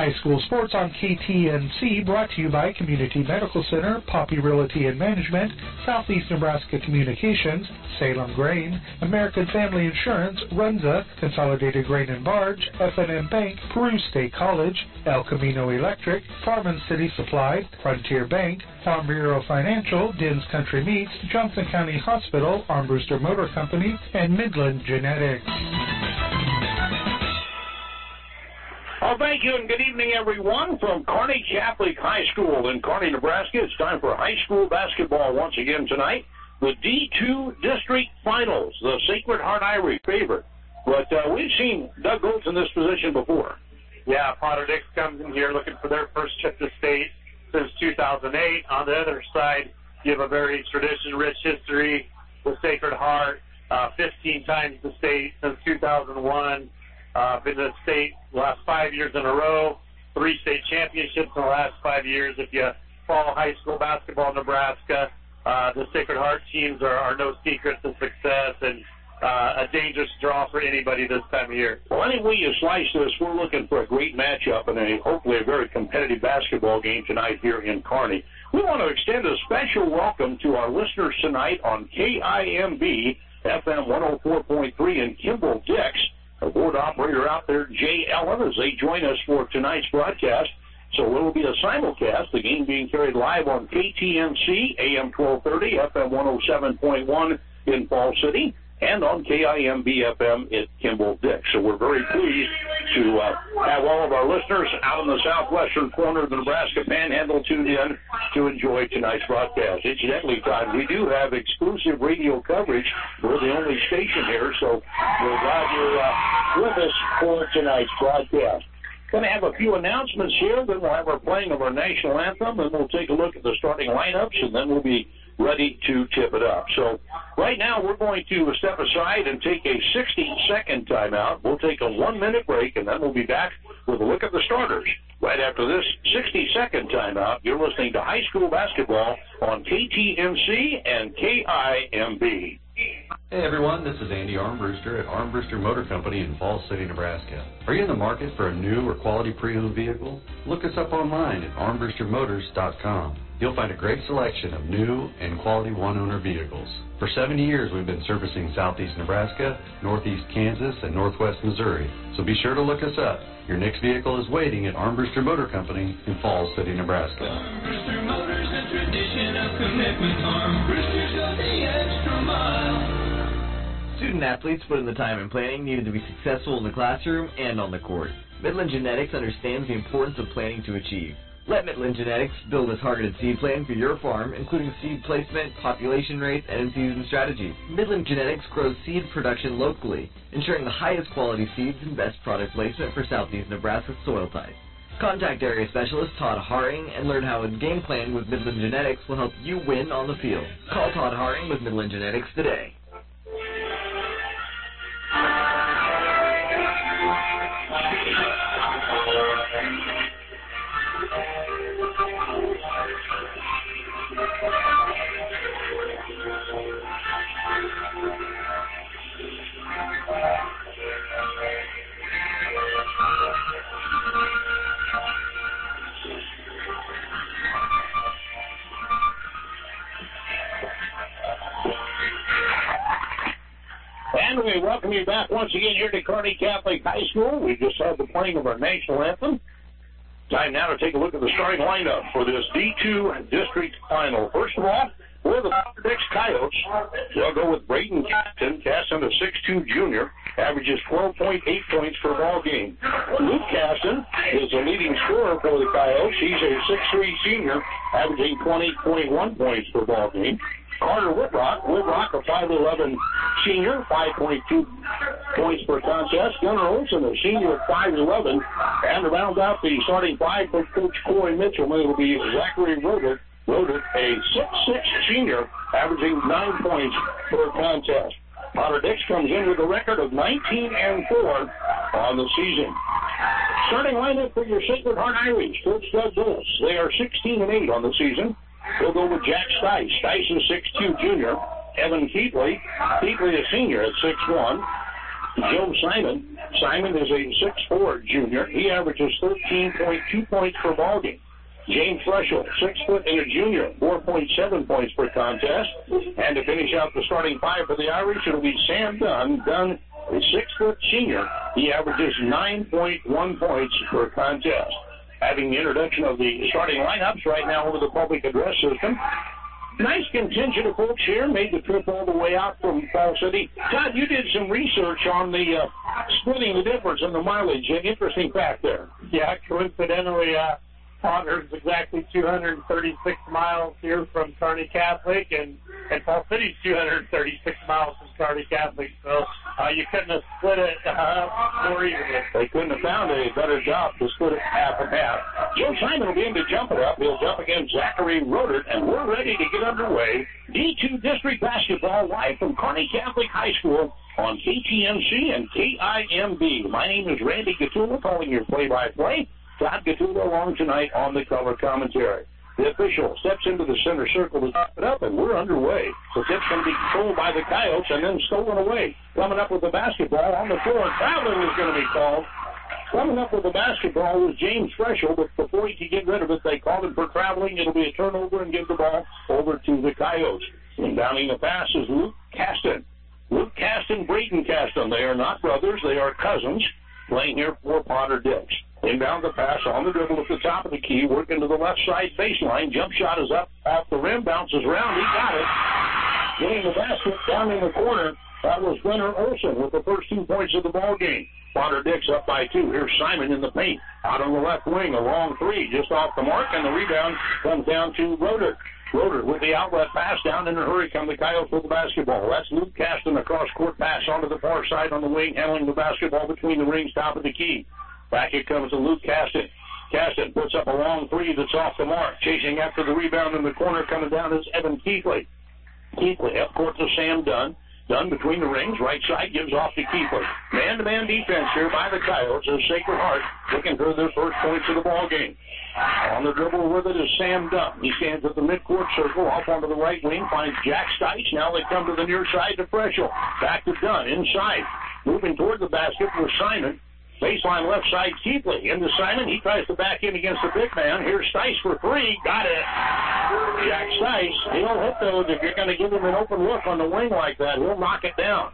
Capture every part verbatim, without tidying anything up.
High school sports on K T N C, brought to you by Community Medical Center, Poppy Realty and Management, Southeast Nebraska Communications, Salem Grain, American Family Insurance, Runza, Consolidated Grain and Barge, F and M Bank, Peru State College, El Camino Electric, Farm and City Supply, Frontier Bank, Farm Bureau Financial, Dins Country Meats, Johnson County Hospital, Armbruster Motor Company, and Midland Genetics. Well, thank you and good evening, everyone, from Kearney Catholic High School in Kearney, Nebraska. It's time for high school basketball once again tonight. The D two District Finals, the Sacred Heart Irish favorite. But uh, we've seen Doug Goltz in this position before. Yeah, Potter Dix comes in here looking for their first chip to state since two thousand eight. On the other side, you have a very tradition-rich history with Sacred Heart, uh, fifteen times the state since two thousand one. Uh, been to the state the last five years in a row, three state championships in the last five years. If you follow high school basketball in Nebraska, uh, the Sacred Heart teams are, are no secret to success and uh, a dangerous draw for anybody this time of year. Well, any way you slice this, we're looking for a great matchup and a hopefully a very competitive basketball game tonight here in Kearney. We want to extend a special welcome to our listeners tonight on K I M B F M one oh four point three in Kimball Dix. Our board operator out there, Jay Ellen, as they join us for tonight's broadcast. So it will be a simulcast, the game being carried live on K T N C, A M twelve thirty, F M one oh seven point one in Falls City, and on K I M B F M at Kimball Dix. So we're very pleased to uh, have all of our listeners out in the southwestern corner of the Nebraska Panhandle tuned in to enjoy tonight's broadcast. Incidentally, Todd, we do have exclusive radio coverage. We're the only station here, so we're glad you're uh, with us for tonight's broadcast. Going to have a few announcements here, then we'll have our playing of our national anthem, and we'll take a look at the starting lineups, and then we'll be ready to tip it up. So right now we're going to step aside and take a sixty-second timeout. We'll take a one-minute break, and then we'll be back with a look at the starters. Right after this sixty-second timeout, you're listening to high school basketball on K T N C and K I M B. Hey everyone, this is Andy Armbruster at Armbruster Motor Company in Falls City, Nebraska. Are you in the market for a new or quality pre-owned vehicle? Look us up online at armbruster motors dot com. You'll find a great selection of new and quality one-owner vehicles. For seventy years, we've been servicing southeast Nebraska, northeast Kansas, and northwest Missouri. So be sure to look us up. Your next vehicle is waiting at Armbruster Motor Company in Falls City, Nebraska. Armbruster Motors, a tradition of commitment. Armbruster goes the extra mile. Student athletes put in the time and planning needed to be successful in the classroom and on the court. Midland Genetics understands the importance of planning to achieve. Let Midland Genetics build a targeted seed plan for your farm, including seed placement, population rates, and in-season strategies. Midland Genetics grows seed production locally, ensuring the highest quality seeds and best product placement for southeast Nebraska soil types. Contact area specialist Todd Haring and learn how a game plan with Midland Genetics will help you win on the field. Call Todd Haring with Midland Genetics today. And we welcome you back once again here to Kearney Catholic High School. We just had the playing of our national anthem. Time now to take a look at the starting lineup for this D two District Final. First of all, for the Dix Coyotes, they'll go with Braden Caston. Caston, a six two junior, averages twelve point eight points per ball game. Luke Caston is the leading scorer for the Coyotes. He's a six three senior, averaging twenty point one points per ball game. Carter Whitrock, Whitrock, a five eleven senior, five point two points per contest. Gunnar Olson, a senior at five eleven. And to round out the starting five for Coach Corey Mitchell, it will be Zachary Roder, Roder, a six six senior, averaging nine points per contest. Potter Dix comes in with a record of nineteen and four on the season. Starting lineup for your Sacred Heart Irish, Coach Doug Goltz. They are sixteen and eight on the season. We'll go with Jack Stice. Stice is six two junior. Evan Keatley. Keatley a senior at six one. Joe Simon. Simon is a six foot four junior. He averages thirteen point two points per ball game. James Freschel, six foot and a junior, four point seven points per contest. And to finish out the starting five for the Irish, it'll be Sam Dunn. Dunn, a six foot senior. He averages nine point one points per contest. Having the introduction of the starting lineups right now over the public address system. Nice contingent of folks here, made the trip all the way out from Fall City. Todd, you did some research on the uh, splitting the difference in the mileage. An interesting fact there. Yeah, coincidentally, uh, Potter's exactly two hundred thirty-six miles here from Kearney Catholic, and, and Fall City's two hundred thirty-six miles from Kearney Catholic, so uh, you couldn't have split it uh, more evenly. They couldn't have found a better job to split it half and half. Joe Simon will be in to jump it up. He'll jump against Zachary Rodert, and we're ready to get underway. D two District Basketball live from Kearney Catholic High School on K T M C and K I M B. My name is Randy Gatula, calling your play-by-play. Todd Gatula along tonight on the color commentary. The official steps into the center circle to top it up, and we're underway. The tip's going to be controlled by the Coyotes and then stolen away. Coming up with the basketball on the floor, traveling is going to be called. Coming up with the basketball was James Freschel, but before he could get rid of it, they called him for traveling. It'll be a turnover and give the ball over to the Coyotes. Inbounding the pass is Luke Caston. Luke Caston, Braden Caston. They are not brothers. They are cousins playing here for Potter Dix. Inbound the pass on the dribble at the top of the key, working to the left side baseline. Jump shot is up off the rim, bounces around. He got it. Getting the basket down in the corner. That was Gunnar Olsen with the first two points of the ball game. Potter Dix up by two. Here's Simon in the paint. Out on the left wing, a long three just off the mark, and the rebound comes down to Rodert. Rodert with the outlet pass down in a hurry. Come the Coyotes with the basketball. That's Luke Caston, a cross-court pass onto the far side on the wing, handling the basketball between the rings, top of the key. Back it comes to Luke Caston. Caston puts up a long three that's off the mark. Chasing after the rebound in the corner, coming down is Evan Keithley. Keithley up court to Sam Dunn. Dunn between the rings, right side, gives off to Keithley. Man-to-man defense here by the Coyotes as Sacred Heart looking for their first points of the ball game. On the dribble with it is Sam Dunn. He stands at the midcourt circle, off onto the right wing, finds Jack Stites. Now they come to the near side to Freschel. Back to Dunn, inside. Moving toward the basket with Simon. Baseline left side, Keithley. Into Simon. He tries to back in against the big man. Here's Stice for three. Got it. Jack Stice. He'll hit those if you're going to give him an open look on the wing like that. He'll knock it down.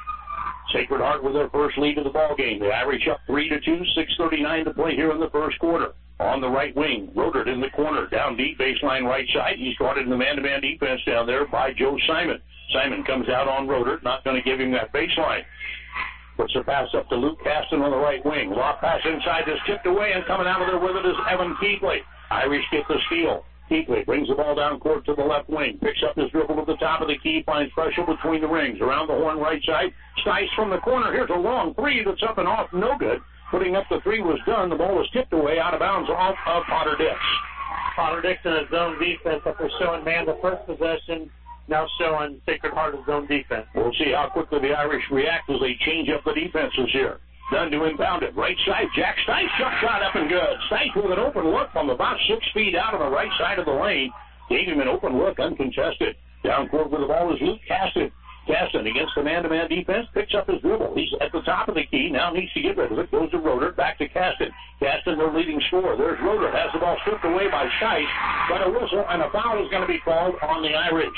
Sacred Heart with their first lead of the ball game. The Irish up three to two. six thirty-nine to play here in the first quarter. On the right wing, Rodert in the corner. Down deep, baseline right side. He's guarded in the man-to-man defense down there by Joe Simon. Simon comes out on Rodert. Not going to give him that baseline. Puts the pass up to Luke Caston on the right wing. Lob pass inside is tipped away, and coming out of there with it is Evan Keithley. Irish get the steal. Keithley brings the ball down court to the left wing. Picks up his dribble at the top of the key. Finds Freschel between the rings. Around the horn right side. Stice from the corner. Here's a long three that's up and off. No good. Putting up the three was done. The ball was tipped away out of bounds off of Potter Dix. Potter Dix in his zone defense after showing man the first possession. Now showing Sacred Heart his zone defense. We'll see how quickly the Irish react as they change up the defenses here. Dunn to inbound it. Right side, Jack Stice. Jump shot up and good. Stice with an open look from about six feet out on the right side of the lane. Gave him an open look, uncontested. Down court with the ball is Luke Caston. Caston against the man-to-man defense. Picks up his dribble. He's at the top of the key. Now needs to get rid of it. Goes to Rodert. Back to Caston. Caston, their leading scorer. There's Rodert. Has the ball stripped away by Stice. But a whistle and a foul is going to be called on the Irish.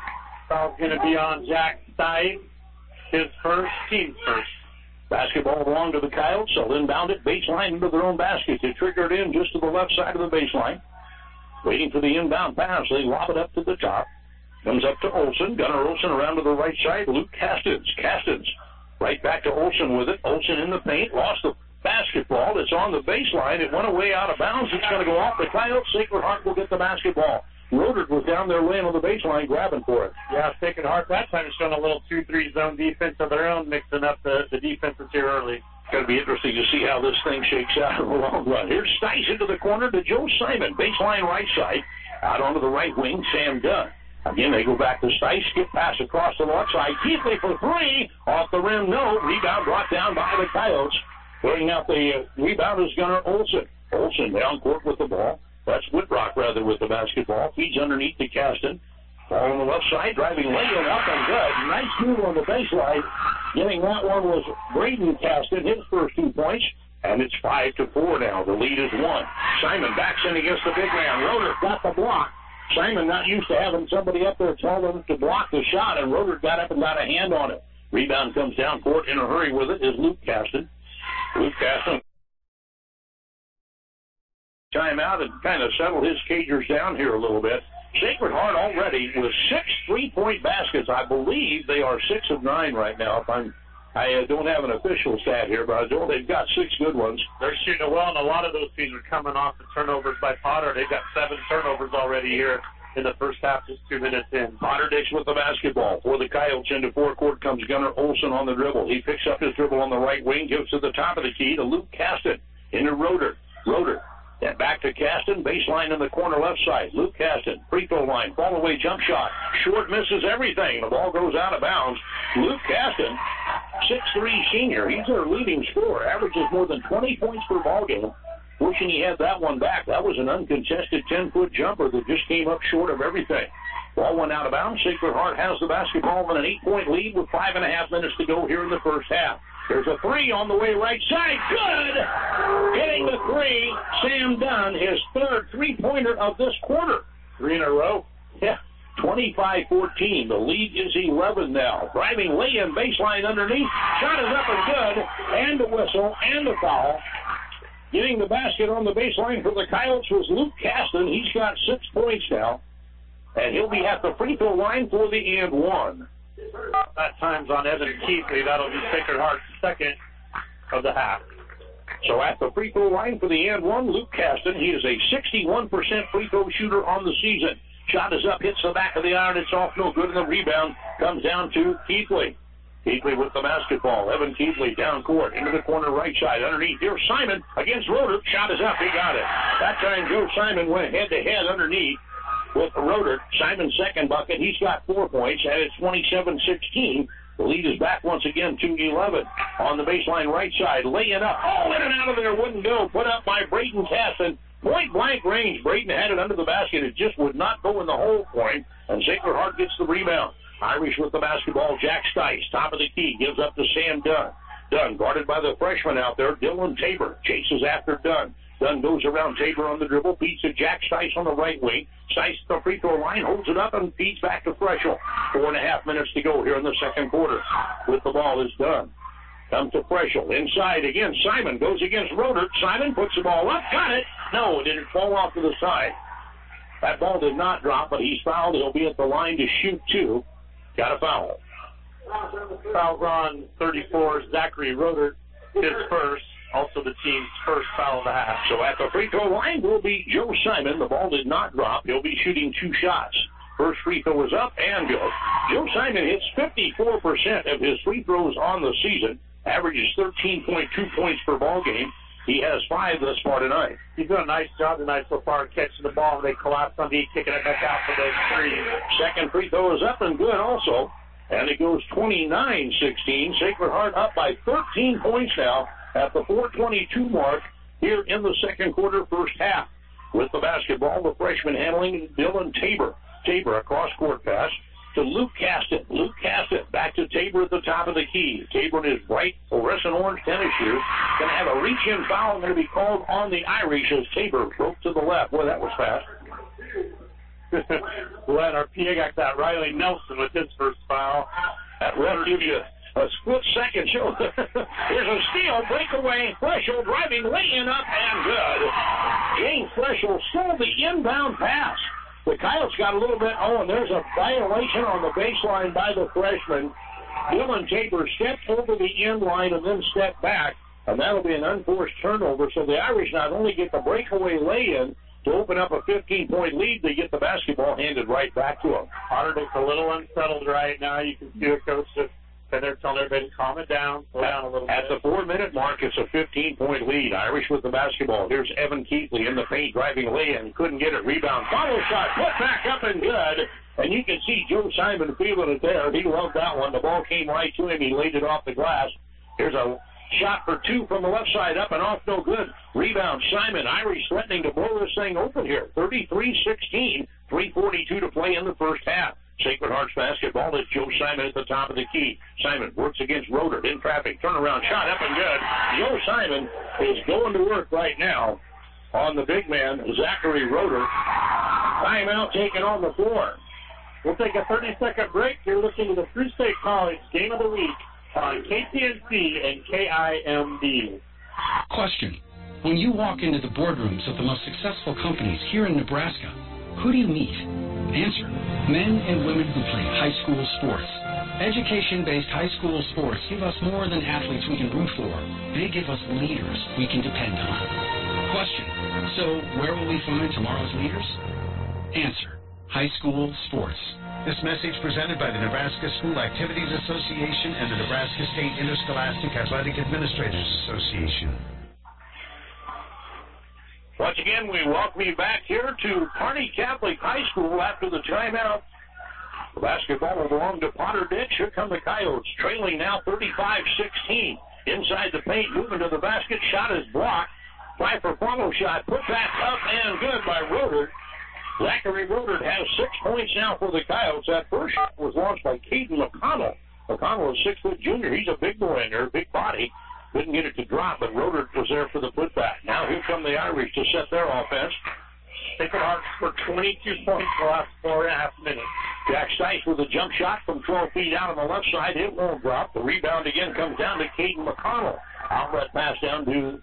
Foul's going to be on Jack Stice, his first, team's first. Basketball belonged to the Coyotes. They'll inbound it baseline into their own basket. They trigger it in just to the left side of the baseline. Waiting for the inbound pass. They lob it up to the top. Comes up to Olsen. Gunnar Olsen around to the right side. Luke Castons. Castons right back to Olsen with it. Olsen in the paint. Lost the basketball. It's on the baseline. It went away out of bounds. It's going to go off the Coyotes. Sacred Heart will get the basketball. Rodert was down there laying on the baseline grabbing for it. Yeah, Sacred Heart that time is showing a little two three zone defense of their own, mixing up the, the defenses here early. It's going to be interesting to see how this thing shakes out in the long run. Here's Stice into the corner to Joe Simon. Baseline right side. Out onto the right wing, Sam Dunn. Again, they go back to Stice. Skip pass across the left side. Keithley for three. Off the rim, no. Rebound brought down by the Coyotes. Putting out the uh, rebound is Gunnar Olsen. Olsen down court with the ball. That's Whitrock, rather, with the basketball. Feeds underneath to Caston. Ball on the left side, driving lane up and good. Nice move on the baseline. Getting that one was Braden Caston, his first two points, and it's five to four now. The lead is one. Simon backs in against the big man. Roder got the block. Simon not used to having somebody up there telling him to block the shot, and Roder got up and got a hand on it. Rebound comes down court in a hurry with it is Luke Caston. Luke Caston time out and kind of settle his cagers down here a little bit. Sacred Heart already with six three-point baskets. I believe they are six of nine right now. If I'm, I uh, don't have an official stat here, but I know they've got six good ones. They're shooting well, and a lot of those teams are coming off the turnovers by Potter. They've got seven turnovers already here in the first half, just two minutes in. Potter Dix with the basketball. For the Coyotes into forecourt comes Gunnar Olsen on the dribble. He picks up his dribble on the right wing, gives to the top of the key to Luke Caston. Into Roder. Roder. Then back to Caston, baseline in the corner left side. Luke Caston, free throw line, fall away jump shot. Short misses everything. The ball goes out of bounds. Luke Caston, six three senior. He's their leading scorer. Averages more than twenty points per ball game. Wishing he had that one back. That was an uncontested ten-foot jumper that just came up short of everything. Ball went out of bounds. Sacred Heart has the basketball in an eight-point lead with five and a half minutes to go here in the first half. There's a three on the way right side. Good! Hitting the three. Sam Dunn, his third three-pointer of this quarter. Three in a row? Yeah. twenty-five fourteen. The lead is eleven now. Driving lay-in baseline underneath. Shot is up and good. And the whistle and the foul. Getting the basket on the baseline for the Coyotes was Luke Caston. He's got six points now. And he'll be at the free throw line for the and one. That time's on Evan Keithley. That'll be Sacred Heart's second of the half. So at the free throw line for the and one, Luke Caston. He is a sixty-one percent free throw shooter on the season. Shot is up, hits the back of the iron. It's off, no good. And the rebound comes down to Keithley. Keithley with the basketball. Evan Keithley down court into the corner right side. Underneath, here's Simon against Roder. Shot is up. He got it. That time Joe Simon went head-to-head underneath with Roder. Simon's second bucket. He's got four points, and it's twenty-seven sixteen. The lead is back once again to eleven. On the baseline right side, laying up. Oh, in and out of there, wouldn't go. Put up by Braden Caston. Point blank range. Braden had it under the basket. It just would not go in the hole for him, and Sacred Heart gets the rebound. Irish with the basketball. Jack Stice, top of the key, gives up to Sam Dunn. Dunn guarded by the freshman out there, Dylan Tabor, chases after Dunn. Dunn goes around Tabor on the dribble, beats to Jack Stice on the right wing. Stice at the free throw line, holds it up and feeds back to Freschel. Four and a half minutes to go here in the second quarter. With the ball is Dunn. Comes to Freschel. Inside again, Simon goes against Roder. Simon puts the ball up, got it. No, it didn't fall off to the side. That ball did not drop, but he's fouled. He'll be at the line to shoot two. Got a foul. Foul on thirty-four, Zachary Roder, his first. Also the team's first foul of the half. So at the free throw line will be Joe Simon. The ball did not drop. He'll be shooting two shots. First free throw is up and good. Joe Simon hits fifty-four percent of his free throws on the season. Averages thirteen point two points per ball game. He has five thus far tonight. He's doing a nice job tonight so far catching the ball. They collapse on D, kicking it back out for those three. Second free throw is up and good also. And it goes twenty-nine sixteen. Sacred Heart up by thirteen points now at the four twenty-two mark here in the second quarter, first half. With the basketball, the freshman handling Dylan Tabor. Tabor, a cross-court pass to Luke Caston. Luke Caston back to Tabor at the top of the key. Tabor in his bright fluorescent orange tennis shoes. Going to have a reach-in foul going to be called on the Irish as Tabor broke to the left. Boy, that was fast. Well, our P A got that. Riley Nelson with his first foul. That ref gives you a split second. Show. There's a steal, breakaway. Freschel driving way in up and good. James Freschel stole the inbound pass. The Coyotes got a little bit, oh, and there's a violation on the baseline by the freshman. Dylan Tabor stepped over the end line and then stepped back, and that'll be an unforced turnover. So the Irish not only get the breakaway lay-in to open up a fifteen-point lead, they get the basketball handed right back to them. Otterdick's a little unsettled right now. You can see the coach just and they're telling everybody to calm it down, slow down a little bit. At the four-minute mark, it's a fifteen-point lead. Irish with the basketball. Here's Evan Keithley in the paint, driving lay-in. Couldn't get it. Rebound. Follow shot. Put back up and good. And you can see Joe Simon feeling it there. He loved that one. The ball came right to him. He laid it off the glass. Here's a shot for two from the left side. Up and off. No good. Rebound. Simon. Irish threatening to blow this thing open here. thirty-three sixteen. three forty-two to play in the first half. Sacred Hearts basketball. It's Joe Simon at the top of the key. Simon works against Roder in traffic. Turnaround shot up and good. Joe Simon is going to work right now on the big man, Zachary Roder. Timeout taken on the floor. We'll take a thirty-second break. You're listening to the Free State College Game of the Week on K T N C and K I M B. Question. When you walk into the boardrooms of the most successful companies here in Nebraska, who do you meet? Answer. Men and women who play high school sports. Education-based high school sports give us more than athletes we can root for. They give us leaders we can depend on. Question. So where will we find tomorrow's leaders? Answer. High school sports. This message presented by the Nebraska School Activities Association and the Nebraska State Interscholastic Athletic Administrators Association. Once again, we welcome you back here to Kearney Catholic High School after the timeout. The basketball will belong to Potter Ditch. Here come the Coyotes, trailing now thirty-five sixteen. Inside the paint, moving to the basket. Shot is blocked. Try for follow shot. Put back up and good by Roder. Zachary Roder has six points now for the Coyotes. That first shot was launched by Caden McConnell. McConnell is a six-foot junior. He's a big boy in there, big body. Couldn't get it to drop, but Roder was there for the putback. Now here come the Irish to set their offense. Sacred Hearts for twenty-two points for the last four and a half minutes. Jack Stice with a jump shot from twelve feet out on the left side. It won't drop. The rebound again comes down to Caden McConnell. Outlet pass down to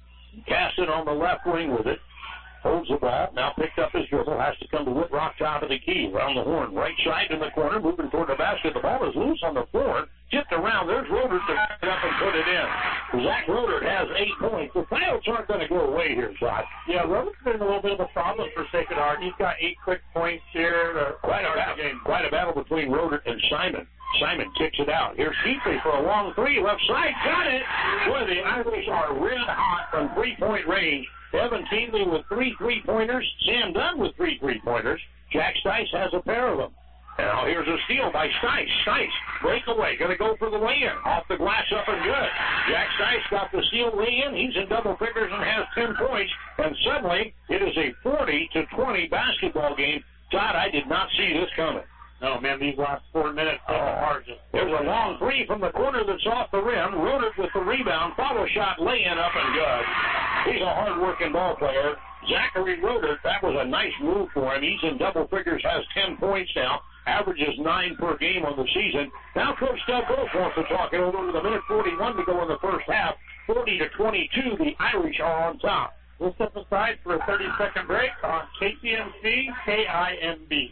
Caston on the left wing with it. Holds the ball. Now picked up his dribble. Has to come to Whitrock, top of the key. Around the horn. Right side in the corner. Moving toward the basket. The ball is loose on the floor. Tipped around. There's Roder to pick it up and put it in. Zach Roder has eight points. The Coyotes aren't going to go away here, Scott. Yeah, Roder's been a little bit of a problem for Sacred Heart. He's got eight quick points here. To quite, a battle, game. quite a battle between Roder and Simon. Simon kicks it out. Here's Keithley for a long three. Left side. Got it. Boy, the Irish are red hot from three-point range. Evan Keithley with three three-pointers. Sam Dunn with three three-pointers. Jack Stice has a pair of them. Now here's a steal by Stice. Stice, breakaway, going to go for the lay-in. Off the glass, up and good. Jack Stice got the steal lay-in. He's in double figures and has ten points. And suddenly, it is a forty to twenty basketball game. Todd, I did not see this coming. No, man, these last four minutes oh, are just... There's a long three from the corner that's off the rim. Roder with the rebound. Follow shot, lay-in, up and good. He's a hard-working ball player. Zachary Roder, that was a nice move for him. He's in double figures, has ten points now. Averages nine per game on the season. Now Coach Doug Wolf wants to talk it over with a minute forty-one to go in the first half. forty to twenty-two, the Irish are on top. We'll step aside for a thirty-second break on K T M C, K I M B.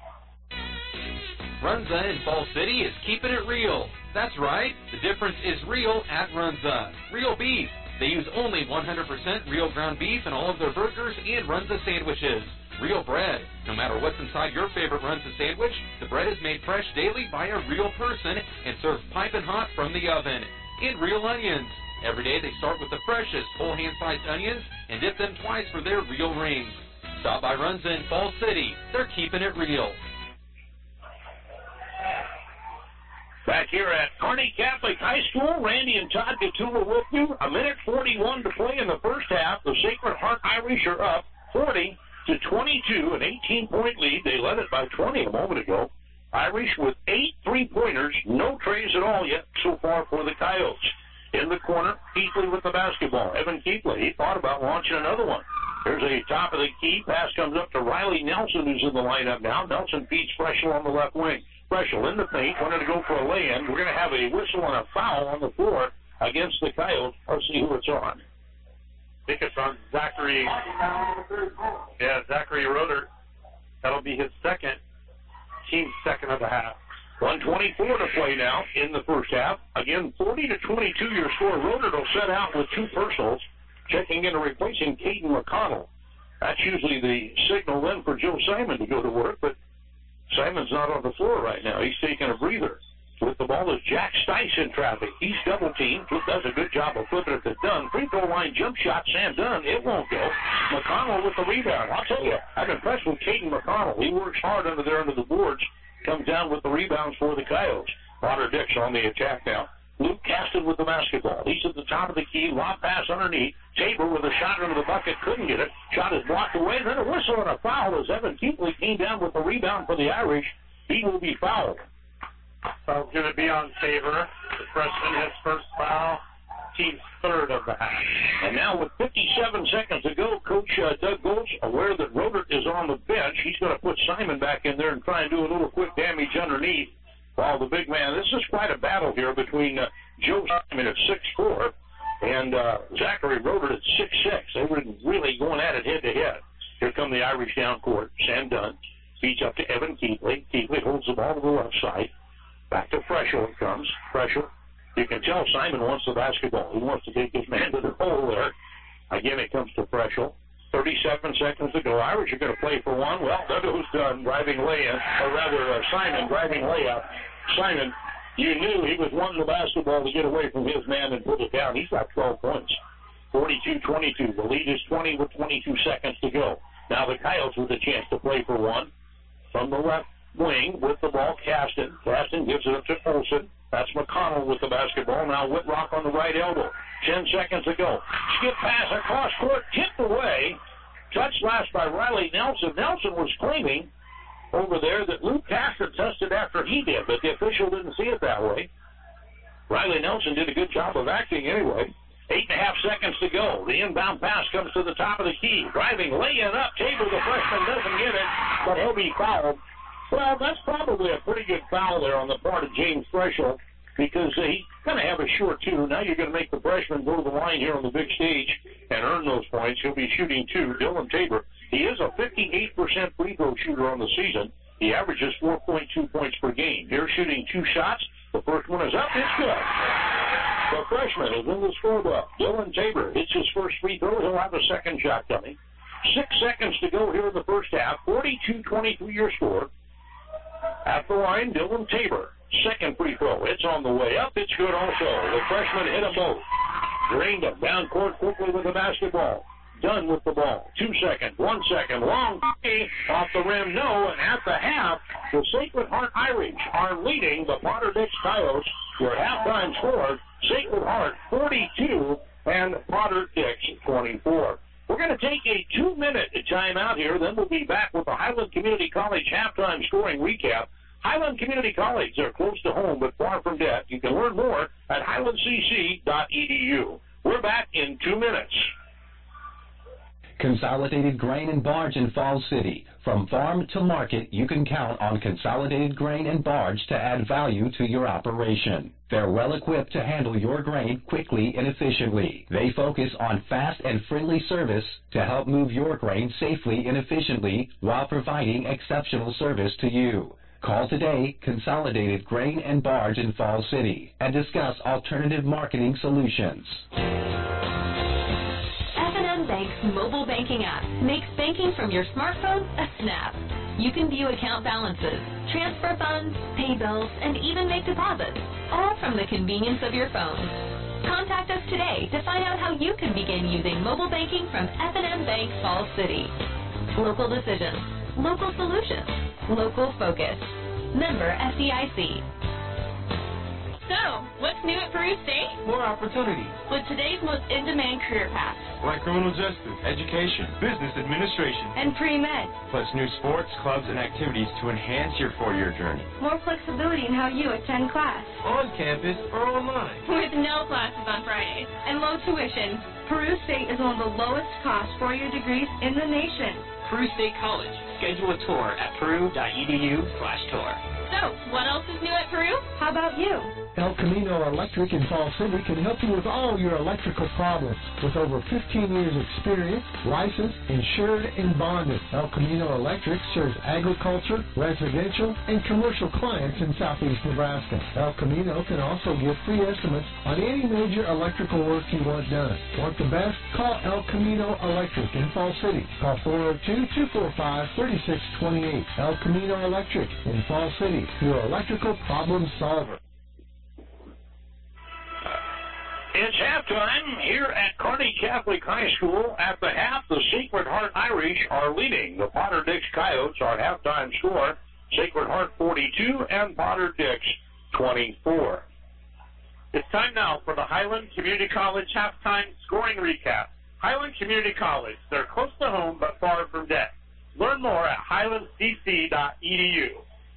Runza in Fall City is keeping it real. That's right. The difference is real at Runza. Real beef. They use only one hundred percent real ground beef in all of their burgers and Runza sandwiches. Real bread. No matter what's inside your favorite Runza sandwich, the bread is made fresh daily by a real person and served piping hot from the oven. And real onions. Every day they start with the freshest whole hand-sized onions and dip them twice for their real rings. Stop by Runza in Fall City. They're keeping it real. Back here at Kearney Catholic High School, Randy and Todd Gatula with you. A minute forty-one to play in the first half. The Sacred Heart Irish are up forty to twenty-two, an eighteen-point lead. They led it by twenty a moment ago. Irish with eight three-pointers, no trays at all yet so far for the Coyotes. In the corner, Keithley with the basketball. Evan Keithley, he thought about launching another one. There's a top of the key. Pass comes up to Riley Nelson, who's in the lineup now. Nelson feeds Freschel on the left wing. Freschel in the paint, wanted to go for a lay-in. We're going to have a whistle and a foul on the floor against the Coyotes. Let's see who it's on. I think it's on Zachary. Yeah, Zachary Roder. That'll be his second, team's second of the half. one twenty-four to play now in the first half. Again, forty to twenty-two your score. Roder will set out with two personals, checking in and replacing Caden McConnell. That's usually the signal then for Joe Simon to go to work, but Simon's not on the floor right now. He's taking a breather. With the ball is Jack Stice in traffic. He's double-teamed. He does a good job of flipping it to Dunn. Free throw line jump shot, Sam Dunn. It won't go. McConnell with the rebound. I'll tell you, I'm impressed with Caden McConnell. He works hard under there under the boards. Comes down with the rebounds for the Coyotes. Potter Dix on the attack now. Luke Caston with the basketball. He's at the top of the key. Lob pass underneath. Tabor with a shot into the bucket. Couldn't get it. Shot is blocked away. Then a whistle and a foul as Evan Keithley came down with the rebound for the Irish. he will be fouled. Foul's going to be on Tabor. The freshman, his first foul, team's third of the half. And now with fifty-seven seconds to go, Coach uh, Doug Goltz, aware that Rodert is on the bench, he's going to put Simon back in there and try and do a little quick damage underneath. While the big man, this is quite a battle here between uh, Joe Simon at six four and uh, Zachary Rodert at six six. They were really going at it head-to-head. Here come the Irish down court. Sam Dunn feeds up to Evan Keithley. Keithley holds the ball to the left side. Back to Freschel it comes. Freschel. You can tell Simon wants the basketball. He wants to take his man to the hole there. Again, it comes to Freschel. thirty-seven seconds to go. Irish are going to play for one. Well, Douglas Dunn driving layup, or rather uh, Simon driving layup. Simon, you knew he was wanting the basketball to get away from his man and put it down. He's got twelve points. forty-two twenty-two. The lead is twenty with twenty-two seconds to go. Now the Coyotes with a chance to play for one. From the left wing with the ball, Caston. Caston gives it up to Olsen. That's McConnell with the basketball. Now Whitrock on the right elbow. Ten seconds to go. Skip pass across court, tipped away. Touched last by Riley Nelson. Nelson was claiming over there that Luke Caston tested after he did, but the official didn't see it that way. Riley Nelson did a good job of acting anyway. Eight and a half seconds to go. The inbound pass comes to the top of the key. Driving, laying up. Tabor, the freshman, doesn't get it, but he'll be fouled. Well, that's probably a pretty good foul there on the part of James Freschel because uh, he's going to have a short two. Now you're going to make the freshman go to the line here on the big stage and earn those points. He'll be shooting two. Dylan Tabor, he is a fifty-eight percent free throw shooter on the season. He averages four point two points per game. Here shooting two shots. The first one is up. It's good. The freshman is in the scorebook. Dylan Tabor hits his first free throw. He'll have a second shot coming. Six seconds to go here in the first half. forty-two twenty-three your score. At the line, Dylan Tabor. Second free throw. It's on the way up. It's good also. The freshman hit them both. Drained them. Down court quickly with the basketball. Dunn with the ball. Two seconds. One second. Long three. Off the rim. No. And at the half, the Sacred Heart Irish are leading the Potter Dix Coyotes. Your halftime score, Sacred Heart forty-two and Potter Dix twenty-four. We're going to take a two-minute timeout here. Then we'll be back with the Highland Community College halftime scoring recap. Highland Community College, they're close to home but far from debt. You can learn more at highland c c dot e d u. We're back in two minutes. Consolidated Grain and Barge in Falls City. From farm to market, you can count on Consolidated Grain and Barge to add value to your operation. They're well equipped to handle your grain quickly and efficiently. They focus on fast and friendly service to help move your grain safely and efficiently while providing exceptional service to you. Call today, Consolidated Grain and Barge in Falls City, and discuss alternative marketing solutions. Bank's mobile banking app makes banking from your smartphone a snap. You can view account balances, transfer funds, pay bills, and even make deposits, all from the convenience of your phone. Contact us today to find out how you can begin using mobile banking from F and M Bank Falls City. Local decisions, local solutions, local focus. Member F D I C. So, what's new at Peru State? More opportunities. With today's most in-demand career paths. Like criminal justice, education, business administration, and pre-med. Plus new sports, clubs, and activities to enhance your four-year journey. More flexibility in how you attend class. On campus or online. With no classes on Fridays and low tuition. Peru State is one of the lowest cost four-year degrees in the nation. Peru State College. Schedule a tour at peru dot e d u slash tour. So, what else is new at Peru? How about you? El Camino Electric in Falls City can help you with all your electrical problems. With over fifteen years experience, licensed, insured, and bonded, El Camino Electric serves agriculture, residential, and commercial clients in southeast Nebraska. El Camino can also give free estimates on any major electrical work you want done. Want the best? Call El Camino Electric in Falls City. Call four oh two, two four five, three six two eight. El Camino Electric in Falls City, your electrical problem solver. It's halftime here at Kearney Catholic High School. At the half, the Sacred Heart Irish are leading. The Potter Dix Coyotes are halftime score. Sacred Heart forty-two and Potter Dix twenty-four. It's time now for the Highland Community College halftime scoring recap. Highland Community College, they're close to home but far from debt. Learn more at highland c c dot e d u.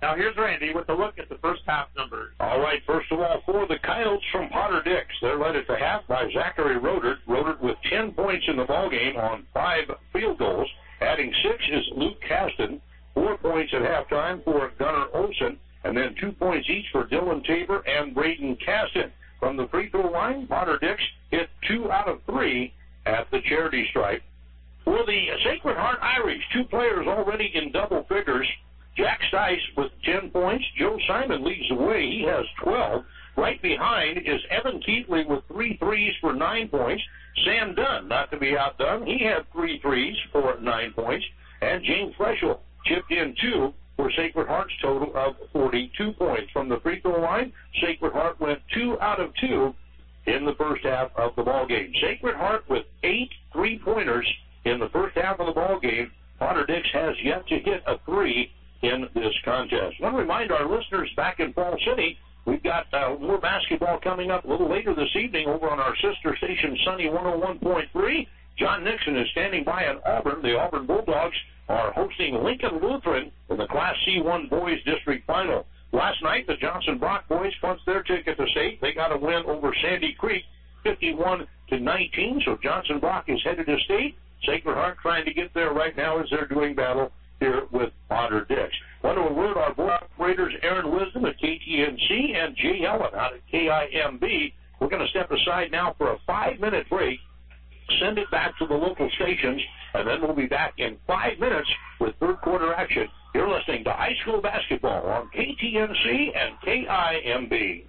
Now here's Randy with a look at the first half numbers. All right, first of all, for the Coyotes from Potter Dix, they're led at the half by Zachary Rodert. Rodert with ten points in the ballgame on five field goals. Adding six is Luke Caston. Four points at halftime for Gunnar Olsen, and then two points each for Dylan Tabor and Braden Caston. From the free throw line, Potter Dix hit two out of three at the charity stripe. For the Sacred Heart Irish, two players already in double figures. Jack Stice with ten points. Joe Simon leads the way. He has twelve. Right behind is Evan Keatley with three threes for nine points. Sam Dunn, not to be outdone, he had three threes for nine points. And James Freschel chipped in two for Sacred Heart's total of forty-two points. From the free throw line, Sacred Heart went two out of two in the first half of the ball game. Sacred Heart with eight three-pointers in the first half of the ball game. Potter Dix has yet to hit a three in this contest. I want to remind our listeners back in Fall City, we've got uh, more basketball coming up a little later this evening over on our sister station, Sunny one oh one point three. John Nixon is standing by in Auburn. The Auburn Bulldogs are hosting Lincoln Lutheran in the Class C one Boys District Final. Last night, the Johnson Brock boys punched their ticket to state. They got a win over Sandy Creek, fifty-one to nineteen. So Johnson Brock is headed to state. Sacred Heart trying to get there right now as they're doing battle here with Potter Dix. I want to alert our board operators, Aaron Wisdom at K T N C and Jay Ellen out at K I M B. We're going to step aside now for a five-minute break, send it back to the local stations, and then we'll be back in five minutes with third quarter action. You're listening to high school basketball on K T N C and K I M B.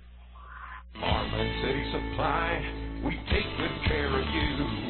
Marlin City Supply, we take good care of you.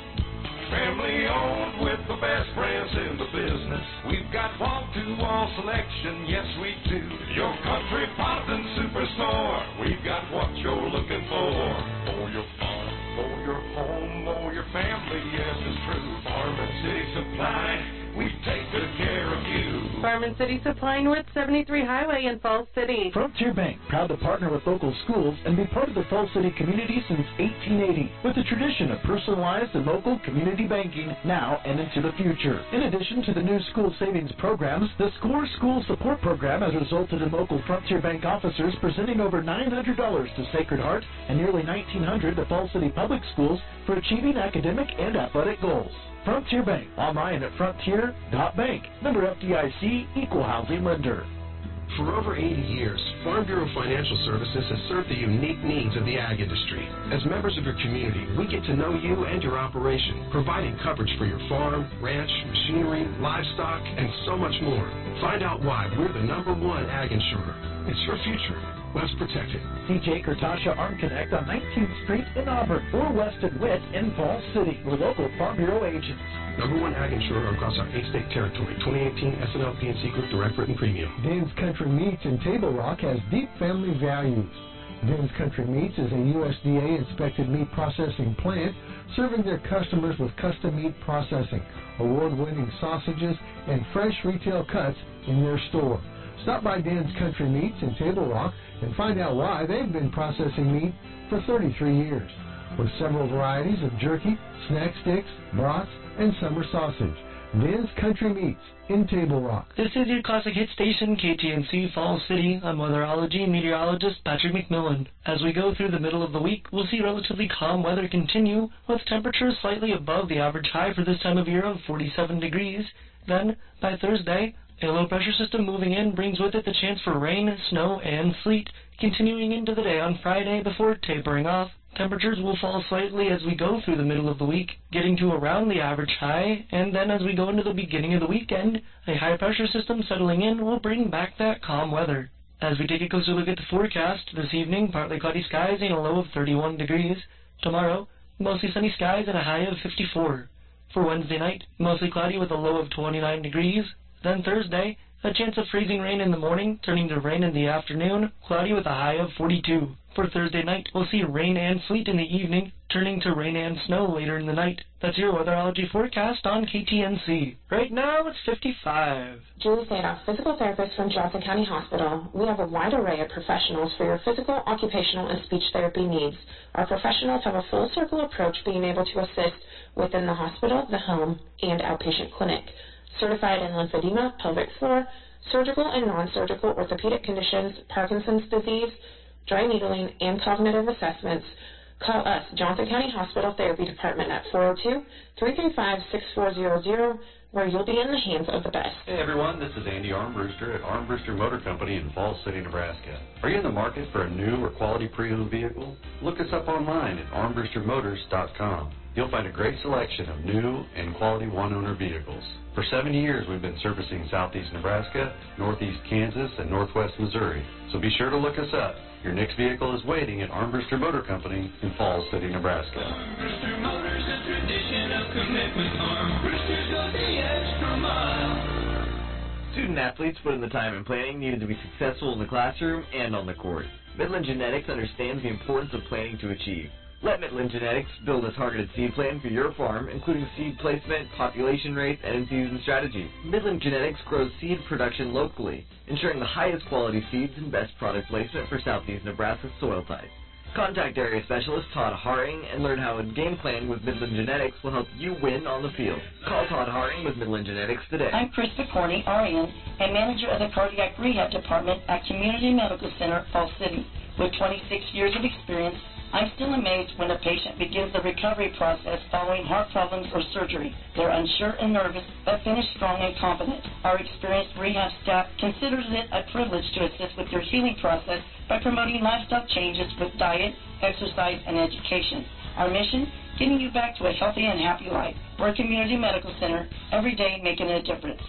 Family owned with the best brands in the business. We've got wall-to-wall selection, yes we do. Your country Poppin' Superstore. We've got what you're looking for. For your farm, for your home, or your family, yes it's true. Marlin City Supply, we take good care of you. Farm City Supply, North seventy-three Highway in Falls City. Frontier Bank, proud to partner with local schools and be part of the Falls City community since eighteen eighty, with a tradition of personalized and local community banking now and into the future. In addition to the new school savings programs, the SCORE School Support Program has resulted in local Frontier Bank officers presenting over nine hundred dollars to Sacred Heart and nearly nineteen hundred dollars to Falls City Public Schools for achieving academic and athletic goals. Frontier Bank, online at frontier dot bank. Member F D I C, Equal Housing Lender. For over eighty years, Farm Bureau Financial Services has served the unique needs of the ag industry. As members of your community, we get to know you and your operation, providing coverage for your farm, ranch, machinery, livestock, and so much more. Find out why we're the number one ag insurer. It's your future. Let's protect it. See Jake or Tasha Arm Connect on nineteenth Street in Auburn or West and Witt in Falls City. We're local Farm Bureau agents. Number one ag insurer across our eight-state territory. twenty eighteen S and L P N C Group Direct Written Premium. Den's Country Meats in Table Rock has deep family values. Den's Country Meats is a U S D A-inspected meat processing plant serving their customers with custom meat processing, award-winning sausages, and fresh retail cuts in their store. Stop by Den's Country Meats in Table Rock and find out why they've been processing meat for thirty-three years, with several varieties of jerky, snack sticks, brats, and summer sausage. Den's Country Meats in Table Rock. This is your classic hit station, K T N C Falls City. I'm weatherology meteorologist Patrick McMillan. As we go through the middle of the week, we'll see relatively calm weather continue, with temperatures slightly above the average high for this time of year of forty-seven degrees. Then, by Thursday, a low pressure system moving in brings with it the chance for rain, snow, and sleet, continuing into the day on Friday before tapering off. Temperatures will fall slightly as we go through the middle of the week, getting to around the average high, and then as we go into the beginning of the weekend, a high pressure system settling in will bring back that calm weather. As we take a closer look at the forecast, this evening, partly cloudy skies and a low of thirty-one degrees. Tomorrow, mostly sunny skies and a high of fifty-four. For Wednesday night, mostly cloudy with a low of twenty-nine degrees. Then Thursday, a chance of freezing rain in the morning, turning to rain in the afternoon, cloudy with a high of forty-two. For Thursday night, we'll see rain and sleet in the evening, turning to rain and snow later in the night. That's your weatherology forecast on K T N C. Right now, it's fifty-five. Julie Sadoff, physical therapist from Johnson County Hospital. We have a wide array of professionals for your physical, occupational, and speech therapy needs. Our professionals have a full-circle approach, being able to assist within the hospital, the home, and outpatient clinic. Certified in lymphedema, pelvic floor, surgical and non-surgical orthopedic conditions, Parkinson's disease, dry needling, and cognitive assessments, call us, Johnson County Hospital Therapy Department, at four oh two, three three five, six four zero zero, where you'll be in the hands of the best. Hey everyone, this is Andy Armbruster at Armbruster Motor Company in Falls City, Nebraska. Are you in the market for a new or quality pre-owned vehicle? Look us up online at armbruster motors dot com. You'll find a great selection of new and quality one-owner vehicles. For seventy years, we've been servicing southeast Nebraska, northeast Kansas, and northwest Missouri. So be sure to look us up. Your next vehicle is waiting at Armbruster Motor Company in Falls City, Nebraska. Armbruster Motors, a tradition of commitment. Armbruster goes the extra mile. Student athletes put in the time and planning needed to be successful in the classroom and on the court. Midland Genetics understands the importance of planning to achieve. Let Midland Genetics build a targeted seed plan for your farm, including seed placement, population rates, and in-season strategies. Midland Genetics grows seed production locally, ensuring the highest quality seeds and best product placement for southeast Nebraska's soil types. Contact area specialist Todd Haring and learn how a game plan with Midland Genetics will help you win on the field. Call Todd Haring with Midland Genetics today. I'm Krista Corney, R N, and manager of the Cardiac Rehab Department at Community Medical Center, Falls City. With twenty-six years of experience, I'm still amazed when a patient begins the recovery process following heart problems or surgery. They're unsure and nervous, but finish strong and confident. Our experienced rehab staff considers it a privilege to assist with your healing process by promoting lifestyle changes with diet, exercise, and education. Our mission, getting you back to a healthy and happy life. We're a community medical center, every day making a difference.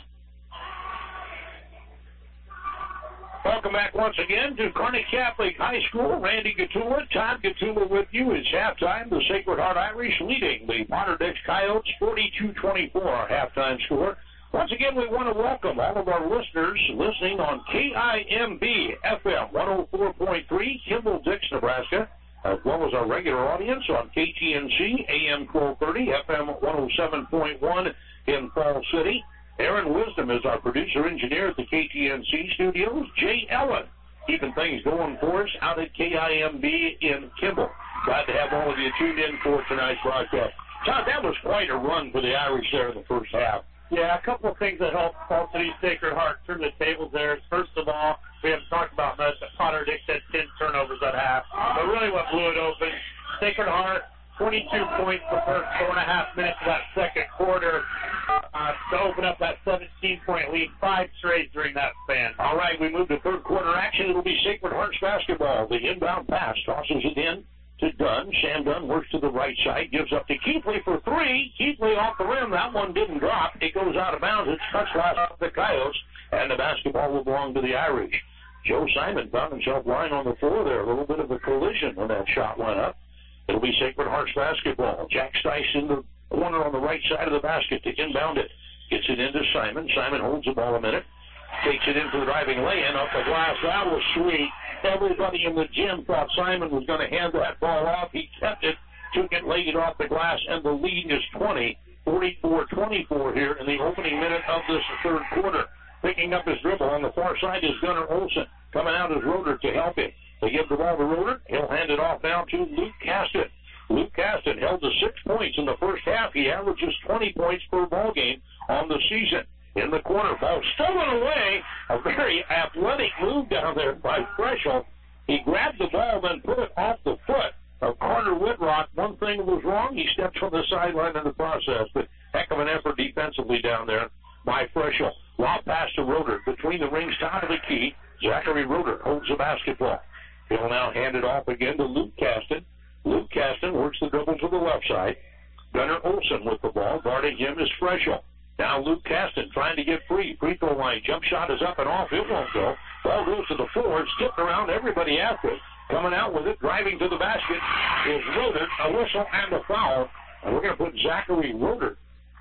Welcome back once again to Kearney Catholic High School. Randy Gatula, Todd Gatula with you. It's halftime. The Sacred Heart Irish leading the Potter-Dix Coyotes forty-two twenty-four, our halftime score. Once again, we want to welcome all of our listeners listening on K I M B F M one oh four point three, Kimball-Dix, Nebraska, as well as our regular audience on K T N C A M twelve thirty, F M one oh seven point one in Falls City. Aaron Wisdom is our producer-engineer at the K T N C studios. Jay Ellen keeping things going for us out at K I M B in Kimball. Glad to have all of you tuned in for tonight's broadcast. Todd, that was quite a run for the Irish there in the first half. Yeah, a couple of things that helped Falls City Sacred Heart turn the tables there. First of all, we haven't talked about much, but Potter-Dix had ten turnovers at half. But really what blew it open, Sacred Heart, twenty-two points the first four and a half minutes of that second quarter uh, to open up that seventeen-point lead, five straight during that span. All right, we move to third quarter action. It'll be Sacred Hearts basketball. The inbound pass tosses it in to Dunn. Sam Dunn works to the right side, gives up to Keithley for three. Keithley off the rim. That one didn't drop. It goes out of bounds. It's touched last off the Coyotes, and the basketball will belong to the Irish. Joe Simon found himself lying on the floor there. A little bit of a collision when that shot went up. It'll be Sacred Hearts basketball. Jack Stice in the corner on the right side of the basket to inbound it. Gets it into Simon. Simon holds the ball a minute. Takes it in for the driving lay-in off the glass. That was sweet. Everybody in the gym thought Simon was going to hand that ball off. He kept it, took it, laid it off the glass, and the lead is twenty, forty-four twenty-four here in the opening minute of this third quarter. Picking up his dribble on the far side is Gunnar Olsen. Coming out is Roeder to help him. They give the ball to Roeder. He'll hand it off now to Luke Caston. Luke Caston held to six points in the first half. He averages twenty points per ball game on the season. In the corner, ball stolen away. A very athletic move down there by Freshel. He grabbed the ball, then put it off the foot of Carter Whitrock. One thing was wrong. He stepped on the sideline in the process, but heck of an effort defensively down there by Freshel. Lob pass to Roeder. Between the rings, top of the key, Zachary Roeder holds the basketball. He'll now hand it off again to Luke Caston. Luke Caston works the dribble to the left side. Gunnar Olsen with the ball. Guarding him is Freshel. Now Luke Caston trying to get free. Free throw line. Jump shot is up and off. It won't go. Ball goes to the floor. It's tipped around. Everybody after it. Coming out with it. Driving to the basket is Roeder. A whistle and a foul. And we're going to put Zachary Roeder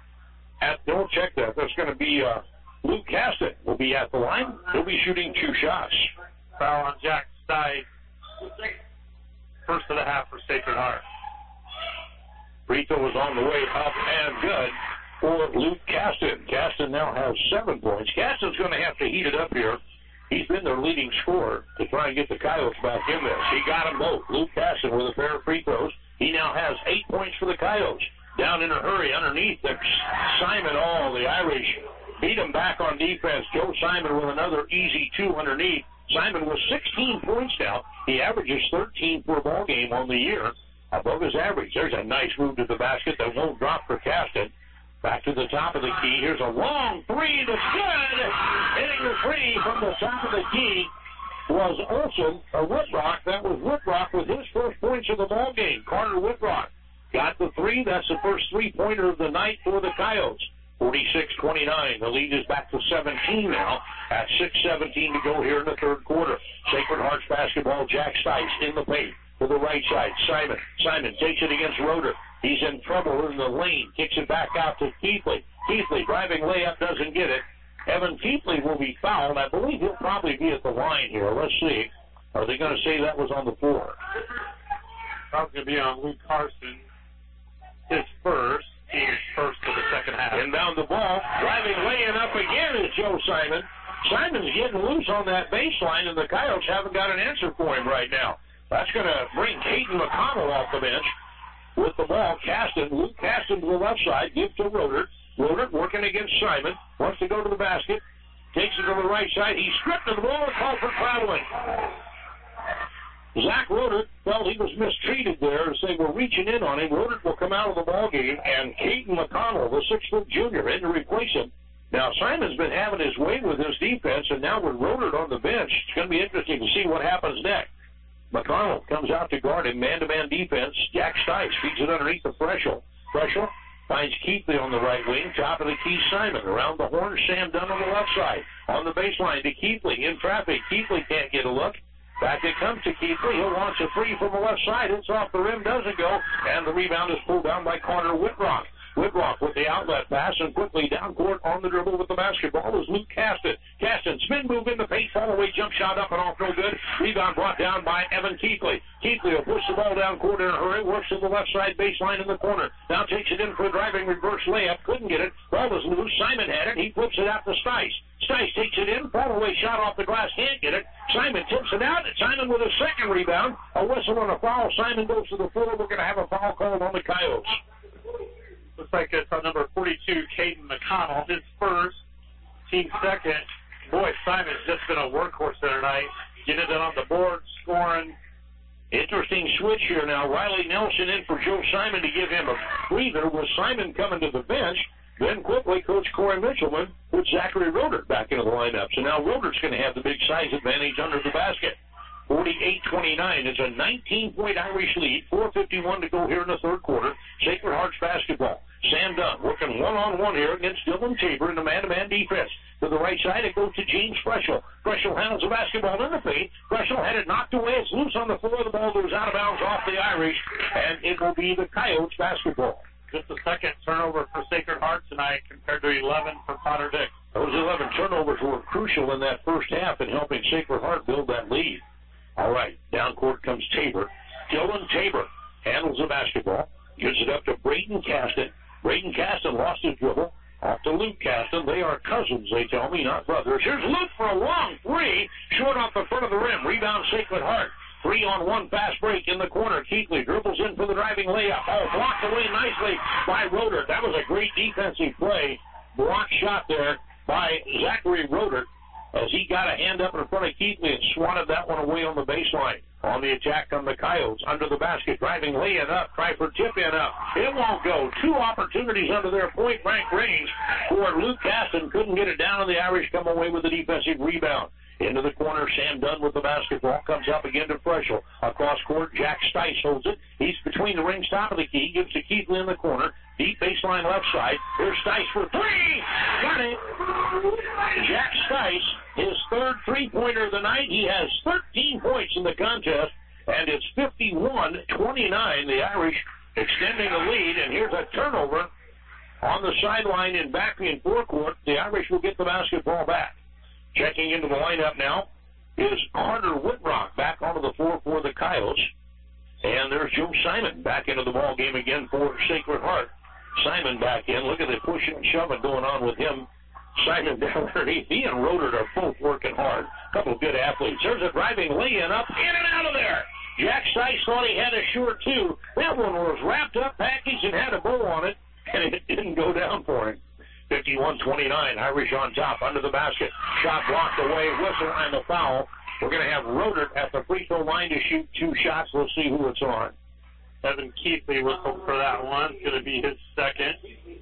at, don't check that. That's going to be uh, Luke Caston will be at the line. He'll be shooting two shots. Foul on Jack Stice. First of the half for Sacred Heart. Free throw is on the way up and good for Luke Caston. Caston now has seven points. Caston's going to have to heat it up here. He's been their leading scorer to try and get the Coyotes back in this. He got them both. Luke Caston with a pair of free throws. He now has eight points for the Coyotes. Down in a hurry underneath. There's Simon. Oh, the Irish beat him back on defense. Joe Simon with another easy two underneath. Simon with sixteen points now. He averages thirteen per ball game on the year, above his average. There's a nice move to the basket that won't drop for Caston. Back to the top of the key. Here's a long three that's good. Hitting the three from the top of the key was Olsen, or Whitrock. That was Whitrock with his first points of the ball game. Carter Whitrock got the three. That's the first three-pointer of the night for the Coyotes. forty-six twenty-nine. The lead is back to seventeen now at six seventeen to go here in the third quarter. Sacred Hearts basketball. Jack Stice in the paint to the right side. Simon. Simon takes it against Roeder. He's in trouble in the lane. Kicks it back out to Keithley. Keithley driving layup, doesn't get it. Evan Keithley will be fouled. I believe he'll probably be at the line here. Let's see. Are they going to say that was on the floor? Probably going to be on Luke Carson. His first. Team's first for the second half. Inbound the ball. Driving, laying up again is Joe Simon. Simon's getting loose on that baseline, and the Coyotes haven't got an answer for him right now. That's going to bring Caden McConnell off the bench. With the ball, Caston, Luke Caston to the left side, give to Roeder. Roeder working against Simon, wants to go to the basket, takes it to the right side. He's stripped of the ball and called for traveling. Zach Roeder felt he was mistreated there as they were reaching in on him. Roeder will come out of the ball game, and Caden McConnell, the six-foot junior, in to replace him. Now, Simon's been having his way with his defense, and now with Roeder on the bench, it's going to be interesting to see what happens next. McConnell comes out to guard him, man-to-man defense. Jack Stice feeds it underneath the Freschel. Freschel finds Keithley on the right wing. Top of the key, Simon. Around the horn, Sam Dunn on the left side. On the baseline to Keithley. In traffic, Keithley can't get a look. Back it comes to Keithley. He'll launch a three from the left side. It's off the rim, doesn't go. And the rebound is pulled down by Carter Whitrock. Whitrock with the outlet pass, and quickly down court on the dribble with the basketball is Luke Caston. Caston, spin move in the paint, fall away, jump shot up and off, no good. Rebound brought down by Evan Keithley. Keithley will push the ball down court in a hurry, works to the left side baseline in the corner. Now takes it in for a driving reverse layup, couldn't get it. Ball was loose, Simon had it, he flips it out to Stice. Stice takes it in, fall away shot off the glass, can't get it. Simon tips it out, Simon with a second rebound. A whistle and a foul, Simon goes to the floor. We're going to have a foul called on the Coyotes. Looks like it's on number forty-two, Caden McConnell. His first, team second. Boy, Simon's just been a workhorse there tonight. Getting it on the board, scoring. Interesting switch here now. Riley Nelson in for Joe Simon to give him a breather with Simon coming to the bench. Then quickly, Coach Corey Mitchellman put Zachary Roeder back into the lineup. So now Roeder's going to have the big size advantage under the basket. forty-eight twenty-nine is a nineteen-point Irish lead. four fifty-one to go here in the third quarter. Sacred Hearts basketball. Sam Dunn working one-on-one here against Dylan Tabor in the man-to-man defense. To the right side, it goes to James Freschel. Freschel handles the basketball in the paint. Freschel had it knocked away. It's loose on the floor. The ball goes out of bounds off the Irish, and it will be the Coyotes basketball. Just a second turnover for Sacred Heart tonight compared to eleven for Potter Dix. Those eleven turnovers were crucial in that first half in helping Sacred Heart build that lead. All right, down court comes Tabor. Dylan Tabor handles the basketball, gives it up to Braden Caston. Braden Caston lost his dribble. Off to Luke Caston. They are cousins, they tell me, not brothers. Here's Luke for a long three. Short off the front of the rim. Rebound Sacred Heart. Three on one fast break in the corner. Keithley dribbles in for the driving layup. Oh, blocked away nicely by Roeder. That was a great defensive play. Block shot there by Zachary Roeder as he got a hand up in front of Keithley and swatted that one away on the baseline. On the attack come the Coyotes. Under the basket, driving, laying up, try for tip-in up. It won't go. Two opportunities under their point-blank range for Luke Caston. Couldn't get it down, and the Irish come away with the defensive rebound. Into the corner, Sam Dunn with the basketball. Comes up again to Freschel. Across court, Jack Stice holds it. He's between the rings, top of the key. Gives to Keithley in the corner. Deep baseline left side. Here's Stice for three. Got it. Jack Stice, his third three-pointer of the night. He has thirteen points in the contest, and it's fifty-one twenty-nine. The Irish extending the lead, and here's a turnover on the sideline in back in forecourt. The Irish will get the basketball back. Checking into the lineup now is Carter Whitrock back onto the floor for the Coyotes. And there's Joe Simon back into the ball game again for Sacred Heart. Simon back in. Look at the pushing and shoving going on with him. Simon down underneath. He and Roeder are both working hard. A couple of good athletes. There's a driving lay-in up, in and out of there. Jack Stice thought he had a short two. That one was wrapped up, packaged, and had a bow on it, and it didn't go down for him. fifty-one twenty-nine, Irish on top, under the basket. Shot blocked away, whistle and a foul. We're going to have Rodert at the free throw line to shoot two shots. We'll see who it's on. Evan Keithley whistled for that one. It's going to be his second.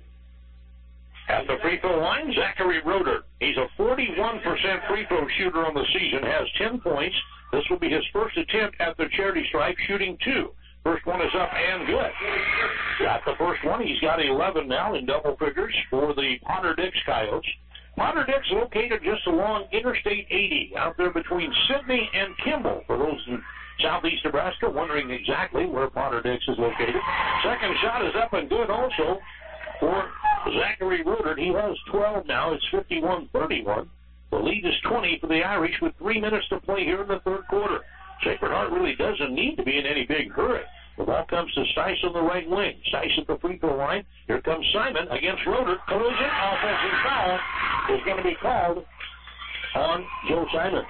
At the free throw line, Zachary Rodert. He's a forty-one percent free throw shooter on the season, has ten points. This will be his first attempt at the charity stripe, shooting two. First one is up and good. Got the first one. He's got eleven now in double figures for the Potter Dix Coyotes. Potter Dix located just along Interstate eighty, out there between Sidney and Kimball. For those in southeast Nebraska wondering exactly where Potter Dix is located. Second shot is up and good also for Zachary Rodert. He has twelve now. It's fifty-one thirty-one. The lead is twenty for the Irish with three minutes to play here in the third quarter. Sacred Heart really doesn't need to be in any big hurry. The ball comes to Stice on the right wing. Stice at the free throw line. Here comes Simon against Rodert. Collision. Offensive foul is going to be called on Joe Simon.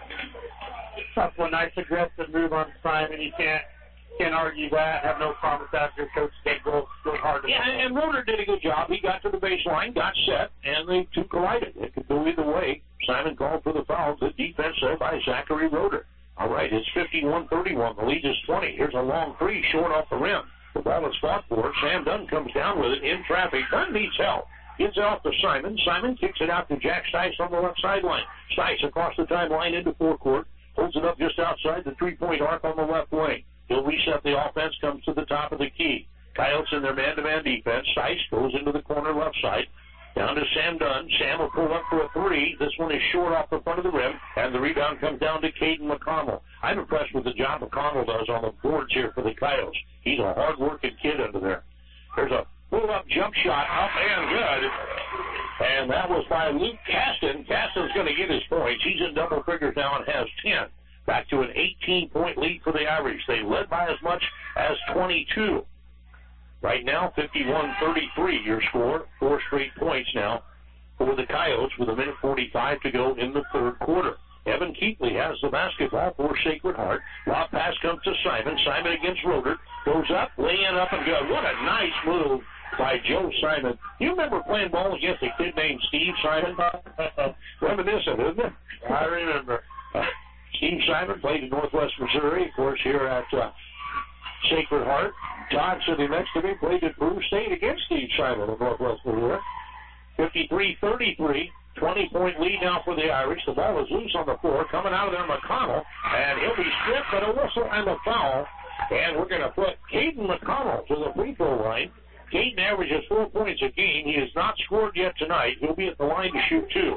Tough one. Nice aggressive move on Simon. You can't can't argue that. Have no problem with that. Your coach did go, go hard to Yeah, and Rodert did a good job. He got to the baseline, got set, and the two collided. It could go either way. Simon called for the foul. Good defense there by Zachary Rodert. All right, it's fifty-one thirty-one. The lead is twenty. Here's a long three short off the rim. The ball is fought for. Sam Dunn comes down with it in traffic. Dunn needs help. Gets it off to Simon. Simon kicks it out to Jack Stice on the left sideline. Stice across the timeline into forecourt. Holds it up just outside the three-point arc on the left wing. He'll reset the offense, comes to the top of the key. Coyotes in their man-to-man defense. Stice goes into the corner left side. Down to Sam Dunn. Sam will pull up for a three. This one is short off the front of the rim, and the rebound comes down to Caden McConnell. I'm impressed with the job McConnell does on the boards here for the Coyotes. He's a hard-working kid under there. There's a pull-up jump shot, up and good. And that was by Luke Caston. Caston's going to get his points. He's in double figures now and has ten. Back to an eighteen-point lead for the Irish. They led by as much as twenty-two. Right now, fifty-one thirty-three, your score. Four straight points now for the Coyotes with a minute forty-five to go in the third quarter. Evan Keithley has the basketball for Sacred Heart. Lob pass comes to Simon. Simon against Rodert. Goes up, lay-in up and good. What a nice move by Joe Simon. You remember playing ball against a kid named Steve Simon? Reminiscent, isn't it? I remember. Uh, Steve Simon played in Northwest Missouri, of course, here at uh, Sacred Heart. Todd sitting next to me played at Peru State against Steve Simon of Northwest Missouri. fifty-three thirty-three, twenty-point lead now for the Irish. The ball is loose on the floor. Coming out of there, McConnell, and he'll be stripped, but a whistle and a foul. And we're going to put Caden McConnell to the free throw line. Caden averages four points a game. He has not scored yet tonight. He'll be at the line to shoot two.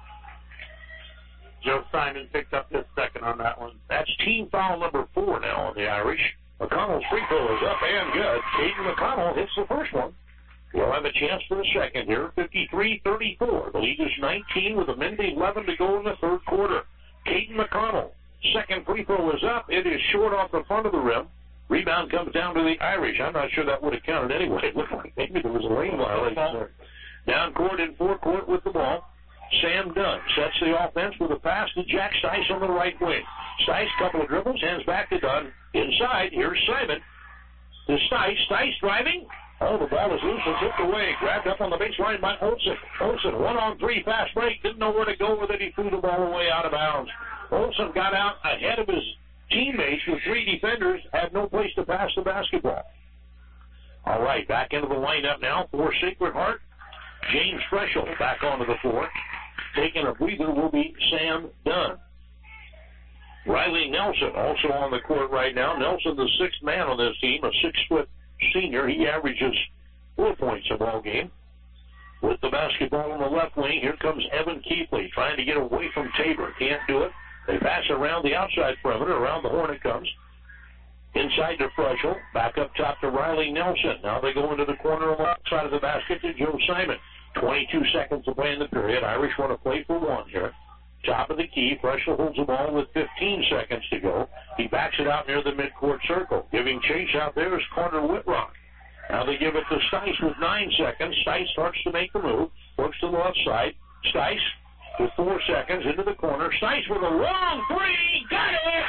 Joe Simon picked up his second on that one. That's team foul number four now on the Irish. McConnell's free throw is up and good. Caden McConnell hits the first one. We'll have a chance for the second here. fifty-three thirty-four. The lead is nineteen with a minute eleven to go in the third quarter. Caden McConnell. Second free throw is up. It is short off the front of the rim. Rebound comes down to the Irish. I'm not sure that would have counted anyway. It looked like maybe there was a lane violation there. Down court in forecourt with the ball. Sam Dunn sets the offense with a pass to Jack Stice on the right wing. Stice, couple of dribbles, hands back to Dunn. Inside, here's Simon. To Stice. Stice driving. Oh, the ball is loose and tipped away. Grabbed up on the baseline by Olsen. Olsen, one on three, fast break. Didn't know where to go with it. He threw the ball away out of bounds. Olsen got out ahead of his teammates with three defenders. Had no place to pass the basketball. All right, back into the lineup now for Sacred Heart. James Freschel back onto the floor. Taking a breather will be Sam Dunn. Riley Nelson also on the court right now. Nelson, the sixth man on this team, a six-foot senior. He averages four points a ball game. With the basketball on the left wing, here comes Evan Keithley trying to get away from Tabor. Can't do it. They pass around the outside perimeter. Around the horn it comes. Inside to Freschel. Back up top to Riley Nelson. Now they go into the corner on the left side of the basket to Joe Simon. twenty-two seconds to play in the period. Irish want to play for one here. Top of the key. Freschel holds the ball with fifteen seconds to go. He backs it out near the midcourt circle. Giving chase out there is Carter Whitrock. Now they give it to Stice with nine seconds. Stice starts to make the move. Works to the left side. Stice with four seconds into the corner. Stice with a long three. Got it!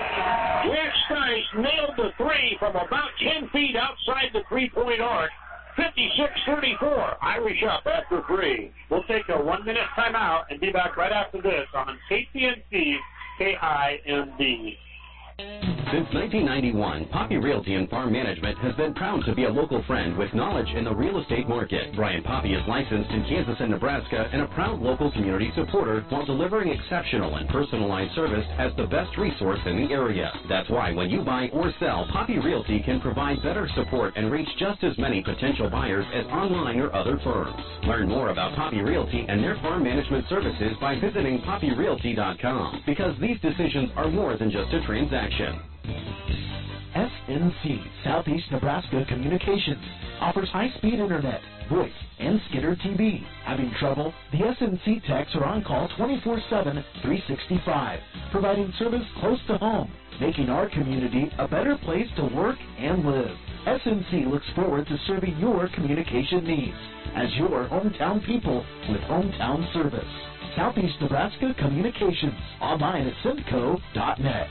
Jack Stice nailed the three from about ten feet outside the three-point arc. fifty-six thirty-four. Irish up after three. We'll take a one-minute timeout and be back right after this on K T N C K I M B. Since nineteen ninety-one, Poppy Realty and Farm Management has been proud to be a local friend with knowledge in the real estate market. Brian Poppy is licensed in Kansas and Nebraska and a proud local community supporter while delivering exceptional and personalized service as the best resource in the area. That's why when you buy or sell, Poppy Realty can provide better support and reach just as many potential buyers as online or other firms. Learn more about Poppy Realty and their farm management services by visiting poppy realty dot com, because these decisions are more than just a transaction. S N C, Southeast Nebraska Communications, offers high-speed internet, voice, and Skitter T V. Having trouble? The S N C techs are on call twenty-four seven, three sixty-five, providing service close to home, making our community a better place to work and live. S N C looks forward to serving your communication needs as your hometown people with hometown service. Southeast Nebraska Communications, online at simco dot net.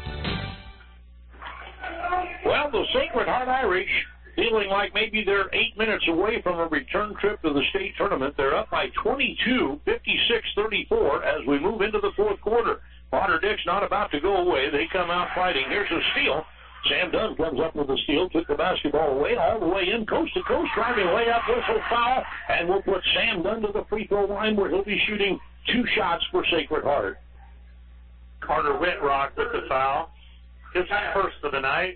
Well, the Sacred Heart Irish, feeling like maybe they're eight minutes away from a return trip to the state tournament. They're up by twenty-two, fifty-six thirty-four as we move into the fourth quarter. Potter Dick's not about to go away. They come out fighting. Here's a steal. Sam Dunn comes up with a steal, took the basketball away, all the way in, coast to coast, driving layup, whistle, foul, and we'll put Sam Dunn to the free throw line where he'll be shooting two shots for Sacred Heart. Carter Whitrock with the foul. His first of the night.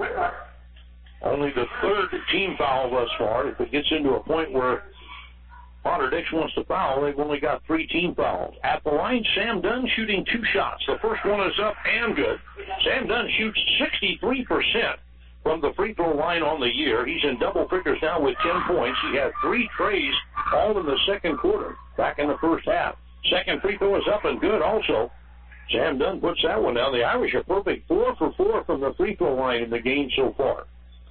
Only the third team foul thus far. If it gets into a point where Potter Dix wants to foul, they've only got three team fouls. At the line, Sam Dunn shooting two shots. The first one is up and good. Sam Dunn shoots sixty-three percent from the free throw line on the year. He's in double figures now with ten points. He had three trays all in the second quarter, back in the first half. Second free throw is up and good also. Sam Dunn puts that one down. The Irish are perfect four for four from the free throw line in the game so far.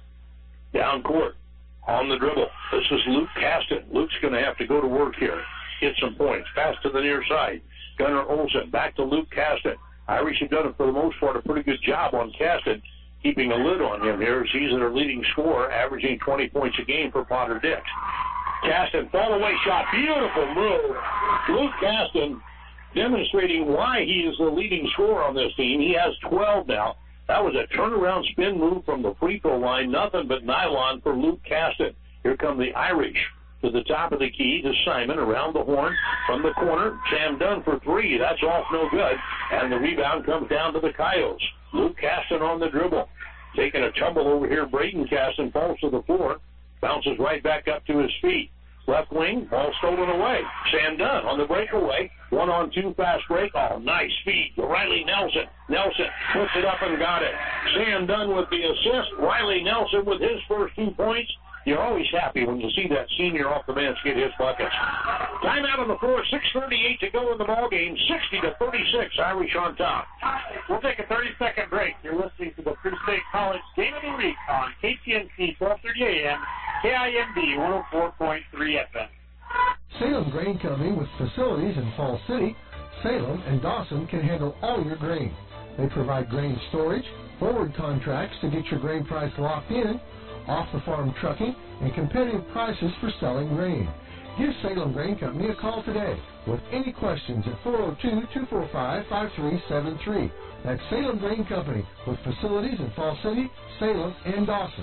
Down court, on the dribble. This is Luke Caston. Luke's going to have to go to work here. Get some points. Pass to the near side. Gunnar Olsen back to Luke Caston. Irish have done, for the most part, a pretty good job on Caston, keeping a lid on him here. He's their leading scorer, averaging twenty points a game for Potter Dix. Caston, fall away shot. Beautiful move. Luke Caston demonstrating why he is the leading scorer on this team. He has twelve now. That was a turnaround spin move from the free throw line. Nothing but nylon for Luke Caston. Here come the Irish to the top of the key to Simon around the horn from the corner. Sam Dunn for three. That's off no good. And the rebound comes down to the Coyotes. Luke Caston on the dribble. Taking a tumble over here. Braden Caston falls to the floor. Bounces right back up to his feet. Left wing, ball stolen away. Sam Dunn on the breakaway. One on two fast break. Oh, nice feed to Riley Nelson. Nelson puts it up and got it. Sam Dunn with the assist. Riley Nelson with his first two points. You're always happy when you see that senior off the bench get his buckets. Timeout on the floor. six thirty-eight to go in the ball game. sixty to thirty-six. Irish on top. We'll take a thirty-second break. You're listening to the Cruise State College Game of the Week on K T N C twelve thirty A M, K I M B one oh four point three F M. Salem Grain Company with facilities in Falls City, Salem, and Dawson can handle all your grain. They provide grain storage, forward contracts to get your grain price locked in, off-the-farm trucking, and competitive prices for selling grain. Give Salem Grain Company a call today with any questions at four oh two, two four five, five three seven three. That's Salem Grain Company with facilities in Falls City, Salem, and Dawson.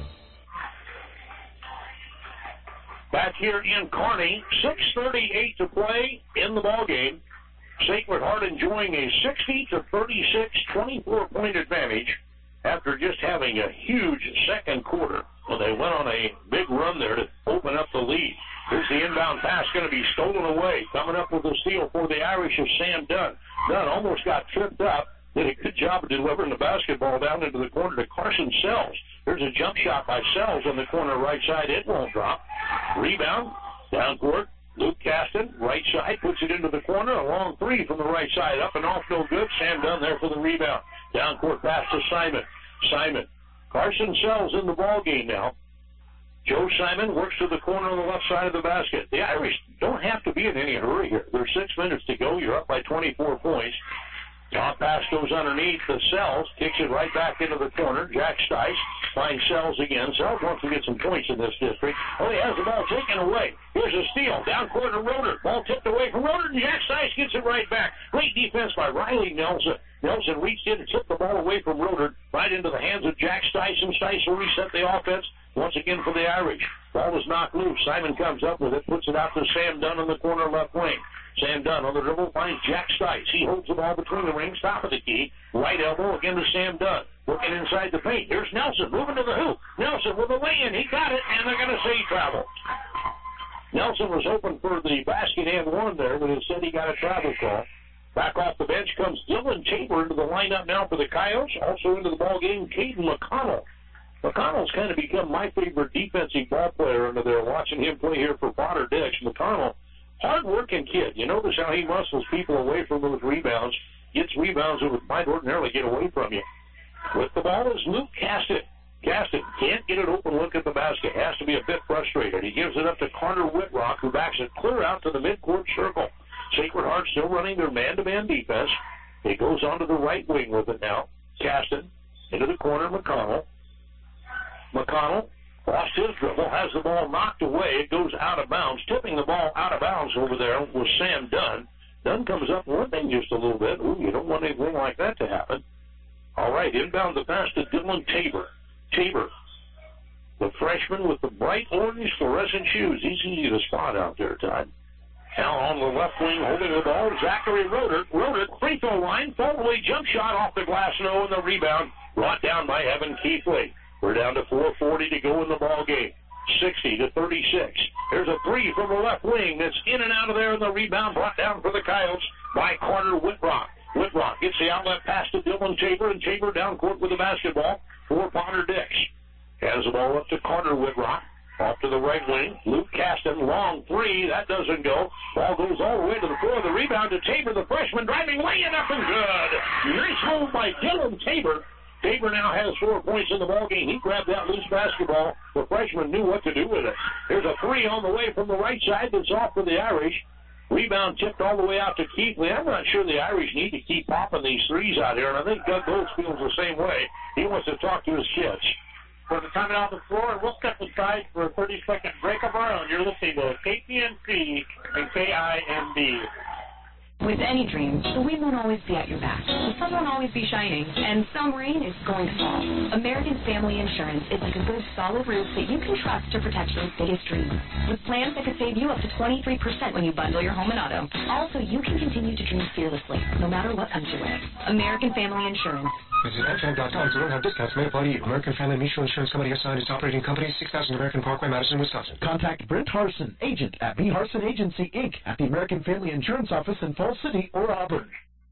Back here in Kearney, six thirty-eight to play in the ballgame. Sacred Heart enjoying a sixty to thirty-six, twenty-four point advantage after just having a huge second quarter. Well, they went on a big run there to open up the lead. Here's the inbound pass going to be stolen away. Coming up with a steal for the Irish is Sam Dunn. Dunn almost got tripped up. Did a good job of delivering the basketball down into the corner to Carson Sells. There's a jump shot by Sells on the corner right side. It won't drop. Rebound, down court. Luke Caston, right side, puts it into the corner. A long three from the right side. Up and off, no good. Sam Dunn there for the rebound. Down court pass to Simon. Simon. Carson Sells in the ball game now. Joe Simon works to the corner on the left side of the basket. The Irish don't have to be in any hurry here. There's six minutes to go. You're up by twenty-four points. Top pass goes underneath the Sells, kicks it right back into the corner. Jack Stice finds Sells again. Sells wants to get some points in this district. Oh, he has the ball taken away. Here's a steal. Down court to Roder. Ball tipped away from Roder, and Jack Stice gets it right back. Great defense by Riley Nelson. Nelson reached in and tipped the ball away from Roder right into the hands of Jack Stice, and Stice will reset the offense once again for the Irish. Ball was knocked loose. Simon comes up with it, puts it out to Sam Dunn in the corner left wing. Sam Dunn on the dribble finds Jack Stice. He holds the ball between the rings, top of the key. Right elbow again to Sam Dunn. Looking inside the paint. Here's Nelson moving to the hoop. Nelson with a lay-in. He got it, and they're going to say travel. Nelson was hoping for the basket and one there, but instead he got a travel call. Back off the bench comes Dylan Tabor into the lineup now for the Coyotes. Also into the ball game, Caden McConnell. McConnell's kind of become my favorite defensive ball player under there, watching him play here for Potter Dix. McConnell, hard-working kid. You notice how he muscles people away from those rebounds, gets rebounds that might ordinarily get away from you. With the ball is Luke Caston. Caston can't get it open look at the basket. Has to be a bit frustrated. He gives it up to Carter Whitrock, who backs it clear out to the midcourt circle. Sacred Heart still running their man-to-man defense. It goes onto the right wing with it now. Caston into the corner, McConnell. McConnell lost his dribble, has the ball knocked away. It goes out of bounds. Tipping the ball out of bounds over there was Sam Dunn. Dunn comes up one thing just a little bit. Ooh, you don't want anything like that to happen. All right, inbound the pass to Dylan Tabor. Tabor, the freshman with the bright orange fluorescent shoes. He's easy to spot out there, Todd. Now on the left wing, holding the ball, Zachary Roder. Roder, free throw line, fall-away jump shot off the glass, no, and the rebound brought down by Evan Keithley. We're down to four forty to go in the ball game. sixty to thirty-six. There's a three from the left wing that's in and out of there, and the rebound brought down for the Coyotes by Carter Whitrock. Whitrock gets the outlet pass to Dylan Tabor, and Tabor down court with the basketball for Potter Dix. Has the ball up to Carter Whitrock. Off to the right wing. Luke Caston, long three. That doesn't go. Ball goes all the way to the floor. The rebound to Tabor, the freshman, driving, laying up and good. Nice hold by Dylan Tabor. Tabor now has four points in the ball game. He grabbed that loose basketball. The freshman knew what to do with it. There's a three on the way from the right side that's off for the Irish. Rebound tipped all the way out to Keithley. I'm not sure the Irish need to keep popping these threes out here, and I think Doug Golds feels the same way. He wants to talk to his kids. For the time out on the floor, and we'll step aside for a thirty-second break of our own. You're listening to K T N C and K I M B. With any dream, the wind won't always be at your back. The sun won't always be shining, and some rain is going to fall. American Family Insurance is like a good solid roof that you can trust to protect your biggest dreams. With plans that could save you up to twenty-three percent when you bundle your home and auto. Also, you can continue to dream fearlessly, no matter what comes your way. American Family Insurance. Visit M F A M dot com to learn how discounts may apply to you. American Family Mutual Insurance Company assigned its operating company, six thousand American Parkway, Madison, Wisconsin. Contact Brent Harson, agent at B. Harson Agency, Incorporated at the American Family Insurance Office in Falls City or Auburn.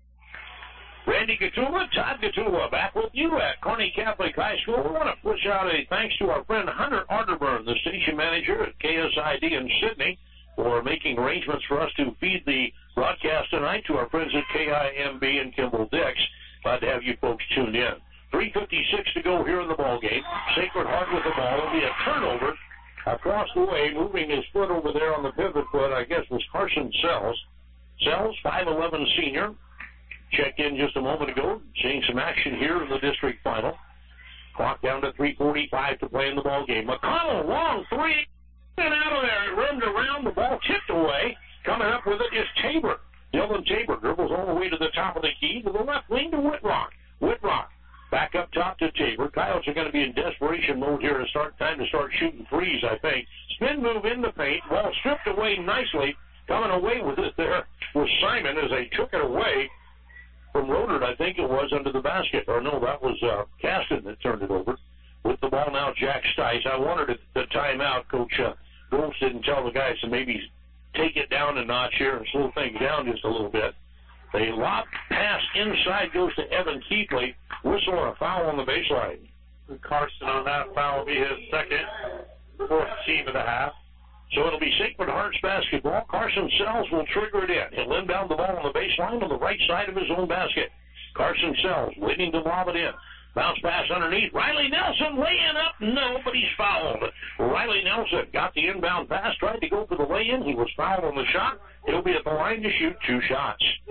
Randy Gatula, Todd Gatula, back with you at Kearney Catholic High School. We want to push out a thanks to our friend Hunter Arterburn, the station manager at K S I D in Sydney, for making arrangements for us to feed the broadcast tonight to our friends at K I M B and Kimball Dix. Glad to have you folks tuned in. three fifty-six to go here in the ball game. Sacred Heart with the ball. It'll be a turnover across the way, moving his foot over there on the pivot foot, I guess was Carson Sells. Sells, five eleven senior. Checked in just a moment ago, seeing some action here in the district final. Clock down to three forty-five to play in the ball game. McConnell, long three, and out of there. It rimmed around, the ball tipped away. Coming up with it is Tabor. Dylan Tabor dribbles all the way to the top of the key, to the left wing to Whitrock. Whitrock back up top to Tabor. Coyotes are going to be in desperation mode here to start time to start shooting threes, I think. Spin move in the paint. Ball stripped away nicely. Coming away with it there was Simon as they took it away from Roder, I think it was, under the basket. Or no, that was uh, Caston that turned it over. With the ball now, Jack Stice. I wondered at the timeout, Coach uh, Golds didn't tell the guys to maybe take it down a notch here and slow things down just a little bit. The lob pass inside goes to Evan Keithley. Whistle and a foul on the baseline. Carson on that foul will be his second, fourth team of the half. So it'll be Sacred Hearts basketball. Carson Sells will trigger it in. He'll inbound the ball on the baseline on the right side of his own basket. Carson Sells waiting to lob it in. Bounce pass underneath. Riley Nelson laying up. No, but he's fouled. Riley Nelson got the inbound pass, tried to go for the lay-in. He was fouled on the shot. He'll be at the line to shoot two shots.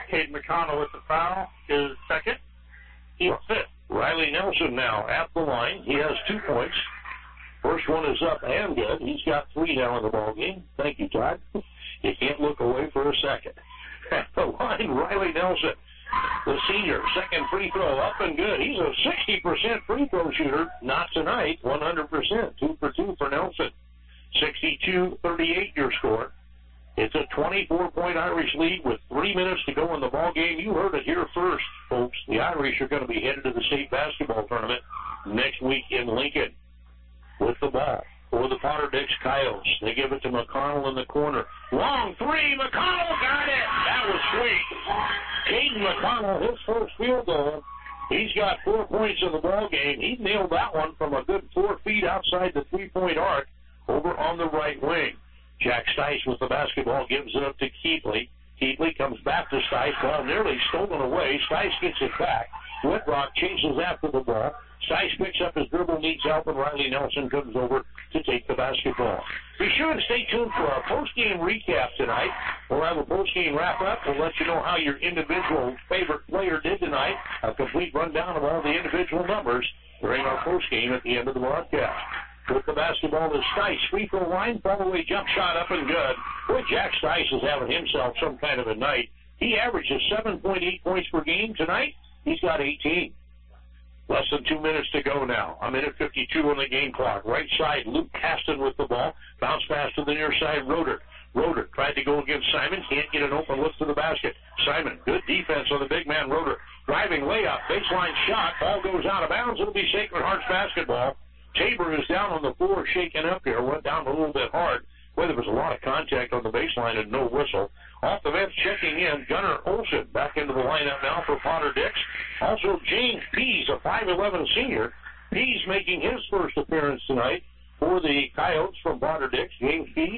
Cade McConnell with the foul is second. He's fifth. Riley Nelson now at the line. He has two points. First one is up and good. He's got three now in the ball game. Thank you, Todd. You can't look away for a second. At the line, Riley Nelson, the senior, second free throw up and good. He's a sixty percent free throw shooter. Not tonight, one hundred percent. Two for two for Nelson. sixty-two thirty-eight your score. It's a twenty-four point Irish lead with three minutes to go in the ball game. You heard it here first, folks. The Irish are going to be headed to the state basketball tournament next week in Lincoln. With the ball for the Potter Dix Coyotes. They give it to McConnell in the corner. Long three. McConnell got it. That was sweet. Caden McConnell, his first field goal. He's got four points in the ball game. He nailed that one from a good four feet outside the three-point arc over on the right wing. Jack Stice with the basketball gives it up to Keatley. Keatley comes back to Stice. Ball nearly stolen away. Stice gets it back. Whitrock chases after the ball. Stice picks up his dribble, needs help, and Riley Nelson comes over to take the basketball. Be sure and stay tuned for our post-game recap tonight. We'll have a post-game wrap-up. We'll let you know how your individual favorite player did tonight. A complete rundown of all the individual numbers during our post-game at the end of the broadcast. With the basketball is Stice. Free throw line, fall-away jump shot up and good. Boy, Jack Stice is having himself some kind of a night. He averages seven point eight points per game tonight. He's got eighteen. Less than two minutes to go now. A minute fifty-two on the game clock. Right side, Luke Caston with the ball. Bounce pass to the near side, Roder. Roder tried to go against Simon. Can't get an open look to the basket. Simon, good defense on the big man, Roder. Driving layup, baseline shot. Ball goes out of bounds. It'll be Sacred Heart's basketball. Tabor is down on the floor, shaking up here. Went down a little bit hard. Well, there was a lot of contact on the baseline and no whistle. Off the bench, checking in, Gunnar Olsen back into the lineup now for Potter Dix. Also, James Pease, a five eleven senior. Pease making his first appearance tonight for the Coyotes from Potter Dix. James Pease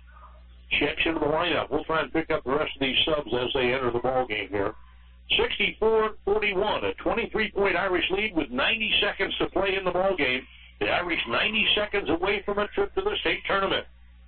checks into the lineup. We'll try and pick up the rest of these subs as they enter the ball game here. sixty-four forty-one, a twenty-three point Irish lead with ninety seconds to play in the ball game. The Irish ninety seconds away from a trip to the state tournament.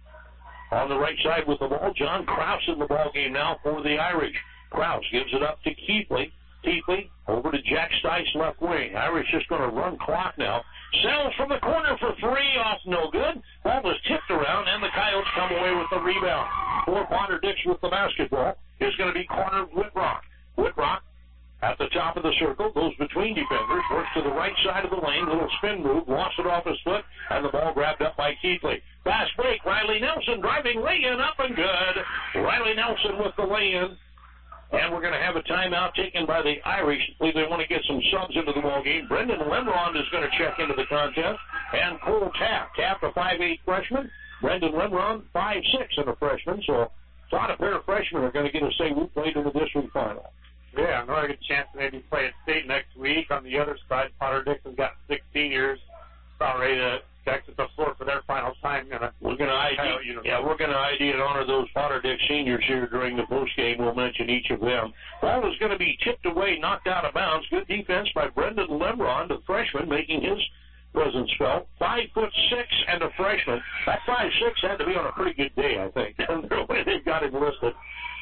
On the right side with the ball, John Krause in the ball game now for the Irish. Krause gives it up to Keithley. Keithley over to Jack Stice, left wing. Irish just going to run clock now. Sells from the corner for three, off no good. Ball was tipped around, and the Coyotes come away with the rebound. For Potter Dix with the basketball is going to be cornered Whitrock. Whitrock at the top of the circle, goes between defenders, works to the right side of the lane, little spin move, lost it off his foot, and the ball grabbed up by Keithley. Fast break, Riley Nelson driving, lay-in, up and good. Riley Nelson with the lay-in. And we're going to have a timeout taken by the Irish. I believe they want to get some subs into the ball game. Brendan Lemrond is going to check into the contest. And Cole Taft. Taft, a five eight freshman. Brendan Lemrond, five six and a freshman. So thought a pair of freshmen are going to get to say we played in the district final. Yeah, another good chance to maybe play at state next week. On the other side, Potter Dix has got six seniors about ready to exit the floor for their final time. We're going to I D, yeah, we're going to I D and honor those Potter Dix seniors here during the post game. We'll mention each of them. Ball is going to be tipped away, knocked out of bounds. Good defense by Brendan Lemrond, the freshman, making his presence felt. Five foot six and a freshman. That five six had to be on a pretty good day, I think. The way they've got him listed.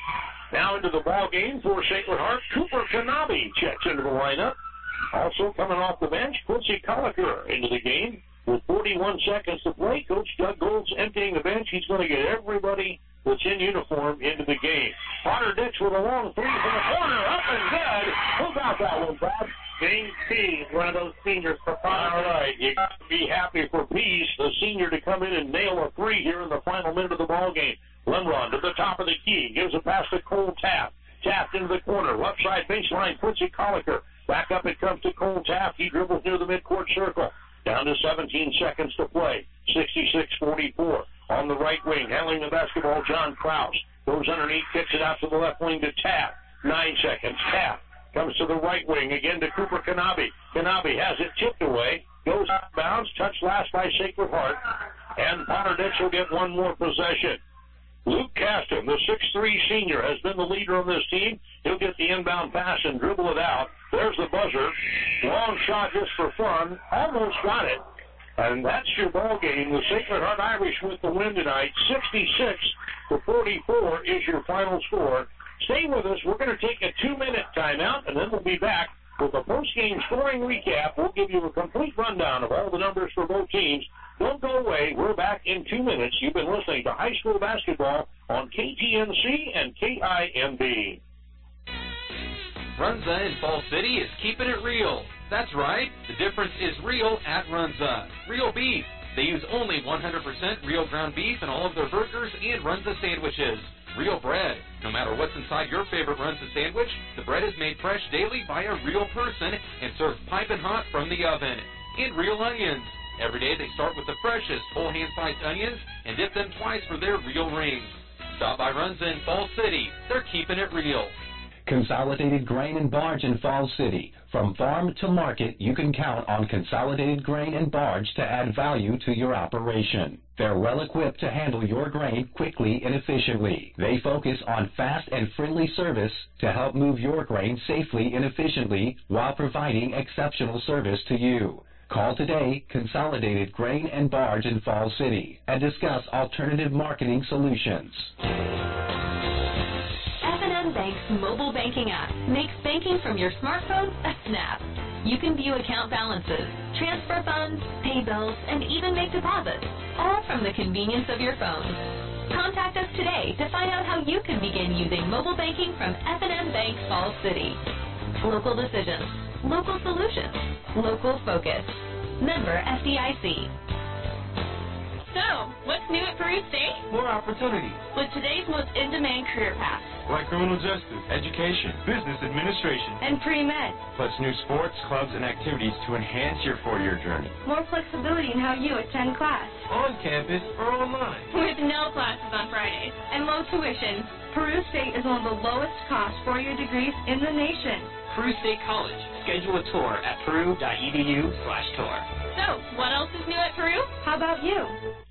Now into the ball game for Sacred Heart, Cooper Kanabe checks into the lineup. Also coming off the bench, Quincy Colliker into the game with forty-one seconds to play. Coach Doug Gold's emptying the bench. He's going to get everybody that's in uniform into the game. Potter Dix with a long three from the corner, up and good. Who got that one, Bob? James Pease, one of those seniors for Potter. All right, you got to be happy for Pease, the senior, to come in and nail a three here in the final minute of the ball game. Lemrond to the top of the key, gives a pass to Cole Taft. Taft into the corner, left side baseline, Quincy Colliker. Back up it comes to Cole Taft. He dribbles near the midcourt circle. Down to seventeen seconds to play. sixty-six forty-four. On the right wing, handling the basketball, John Krause. Goes underneath, kicks it out to the left wing to Taft. Nine seconds. Taft comes to the right wing, again to Cooper Kanabe. Kanabe has it tipped away. Goes out of bounds, touched last by Sacred Heart. And Potter Dix will get one more possession. Luke Caston, the six three senior, has been the leader on this team. He'll get the inbound pass and dribble it out. There's the buzzer. Long shot just for fun. Almost got it. And that's your ball game. The Sacred Heart Irish with the win tonight. sixty-six to forty-four is your final score Stay with us. We're going to take a two-minute timeout, and then we'll be back with a post-game scoring recap. We'll give you a complete rundown of all the numbers for both teams. Don't go away. We're back in two minutes. You've been listening to high school basketball on K T N C and K I M B. Runza in Fall City is keeping it real. That's right. The difference is real at Runza. Real beef. They use only one hundred percent real ground beef in all of their burgers and Runza sandwiches. Real bread. No matter what's inside your favorite Runza sandwich, the bread is made fresh daily by a real person and served piping hot from the oven. And real onions. Every day they start with the freshest whole hand-sliced onions and dip them twice for their real rings. Stop by Runza in Fall City. They're keeping it real. Consolidated Grain and Barge in Falls City. From farm to market, you can count on Consolidated Grain and Barge to add value to your operation. They're well equipped to handle your grain quickly and efficiently. They focus on fast and friendly service to help move your grain safely and efficiently while providing exceptional service to you. Call today, Consolidated Grain and Barge in Falls City, and discuss alternative marketing solutions. Bank's mobile banking app makes banking from your smartphone a snap. You can view account balances, transfer funds, pay bills, and even make deposits, all from the convenience of your phone. Contact us today to find out how you can begin using mobile banking from F and M Bank Falls City. Local decisions, local solutions, local focus. Member F D I C. So, what's new at Peru State? More opportunities. With today's most in-demand career paths. Like criminal justice, education, business administration, and pre-med. Plus new sports, clubs, and activities to enhance your four-year journey. More flexibility in how you attend class. On campus or online. With no classes on Fridays and low tuition, Peru State is one of the lowest cost four-year degrees in the nation. Peru State College. Schedule a tour at peru.edu slash tour. So, what else is new at Peru? How about you?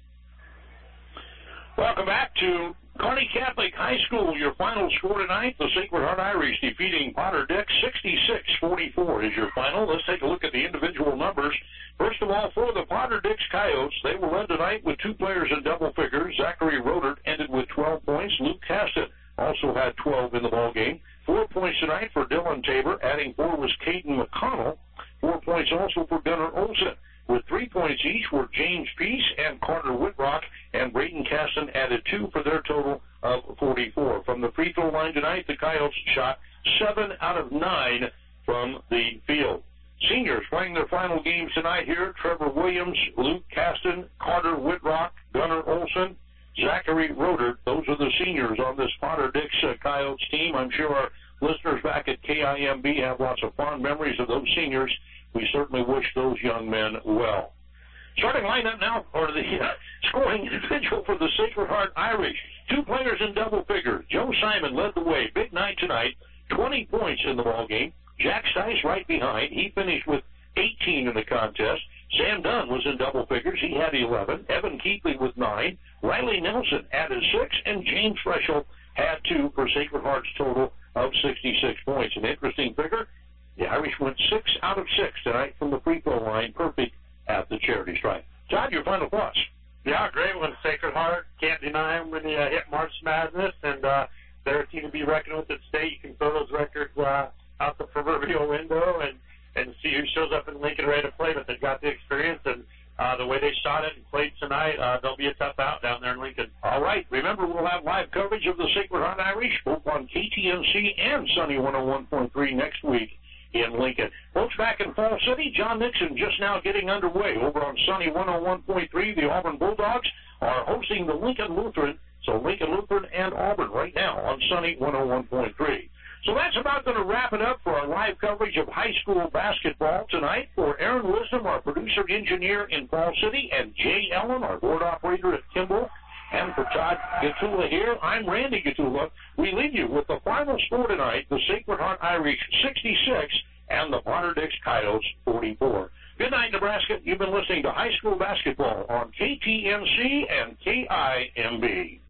Welcome back to Kearney Catholic High School. Your final score tonight, the Sacred Heart Irish defeating Potter Dix sixty-six forty-four is your final. Let's take a look at the individual numbers. First of all, for the Potter Dix Coyotes, they were led tonight with two players in double figures. Zachary Rodert ended with twelve points. Luke Caston also had twelve in the ball game. Four points tonight for Dylan Tabor. Adding four was Caden McConnell. Four points also for Gunnar Olsen. With three points each were James Peace and Carter Whitrock, and Braden Caston added two for their total of forty-four. From the free throw line tonight, the Coyotes shot seven out of nine from the field. Seniors playing their final games tonight here: Trevor Williams, Luke Caston, Carter Whitrock, Gunnar Olsen, Zachary Rodert. Those are the seniors on this Potter Dix uh, Coyotes team. I'm sure our listeners back at K I M B have lots of fond memories of those seniors. We certainly wish those young men well. Starting lineup now, or the uh, scoring individual for the Sacred Heart Irish. Two players in double figures. Joe Simon led the way. Big night tonight. twenty points in the ball game. Jack Stice right behind. He finished with eighteen in the contest. Sam Dunn was in double figures. He had eleven. Evan Keithley with nine. Riley Nelson added six. And James Freschel had two for Sacred Heart's total of sixty-six points. An interesting figure. The Irish went six out of six tonight from the free throw line. Perfect at the charity stripe. Todd, your final thoughts? Yeah, great one. Sacred Heart. Can't deny them when they uh, hit March Madness. And uh, they're a team to be reckoned with at state. You can throw those records uh, out the proverbial window and, and see who shows up in Lincoln ready to play. But they've got the experience, and uh, the way they shot it and played tonight, uh, they'll be a tough out down there in Lincoln. All right. Remember, we'll have live coverage of the Sacred Heart Irish both on K T N C and Sunny one oh one point three next week in Lincoln. Folks, back in Fall City, John Nixon just now getting underway. Over on Sunny one oh one point three, the Auburn Bulldogs are hosting the Lincoln Lutheran. So Lincoln Lutheran and Auburn right now on Sunny one oh one point three. So that's about going to wrap it up for our live coverage of high school basketball tonight. For Aaron Wisdom, our producer engineer in Fall City, and Jay Ellen, our board operator at Kimball, and for Todd Gatula here, I'm Randy Gatula. We leave you with the final score tonight, the Sacred Heart Irish sixty-six and the Potter Dix Coyotes forty-four. Good night, Nebraska. You've been listening to high school basketball on K T N C and K I M B.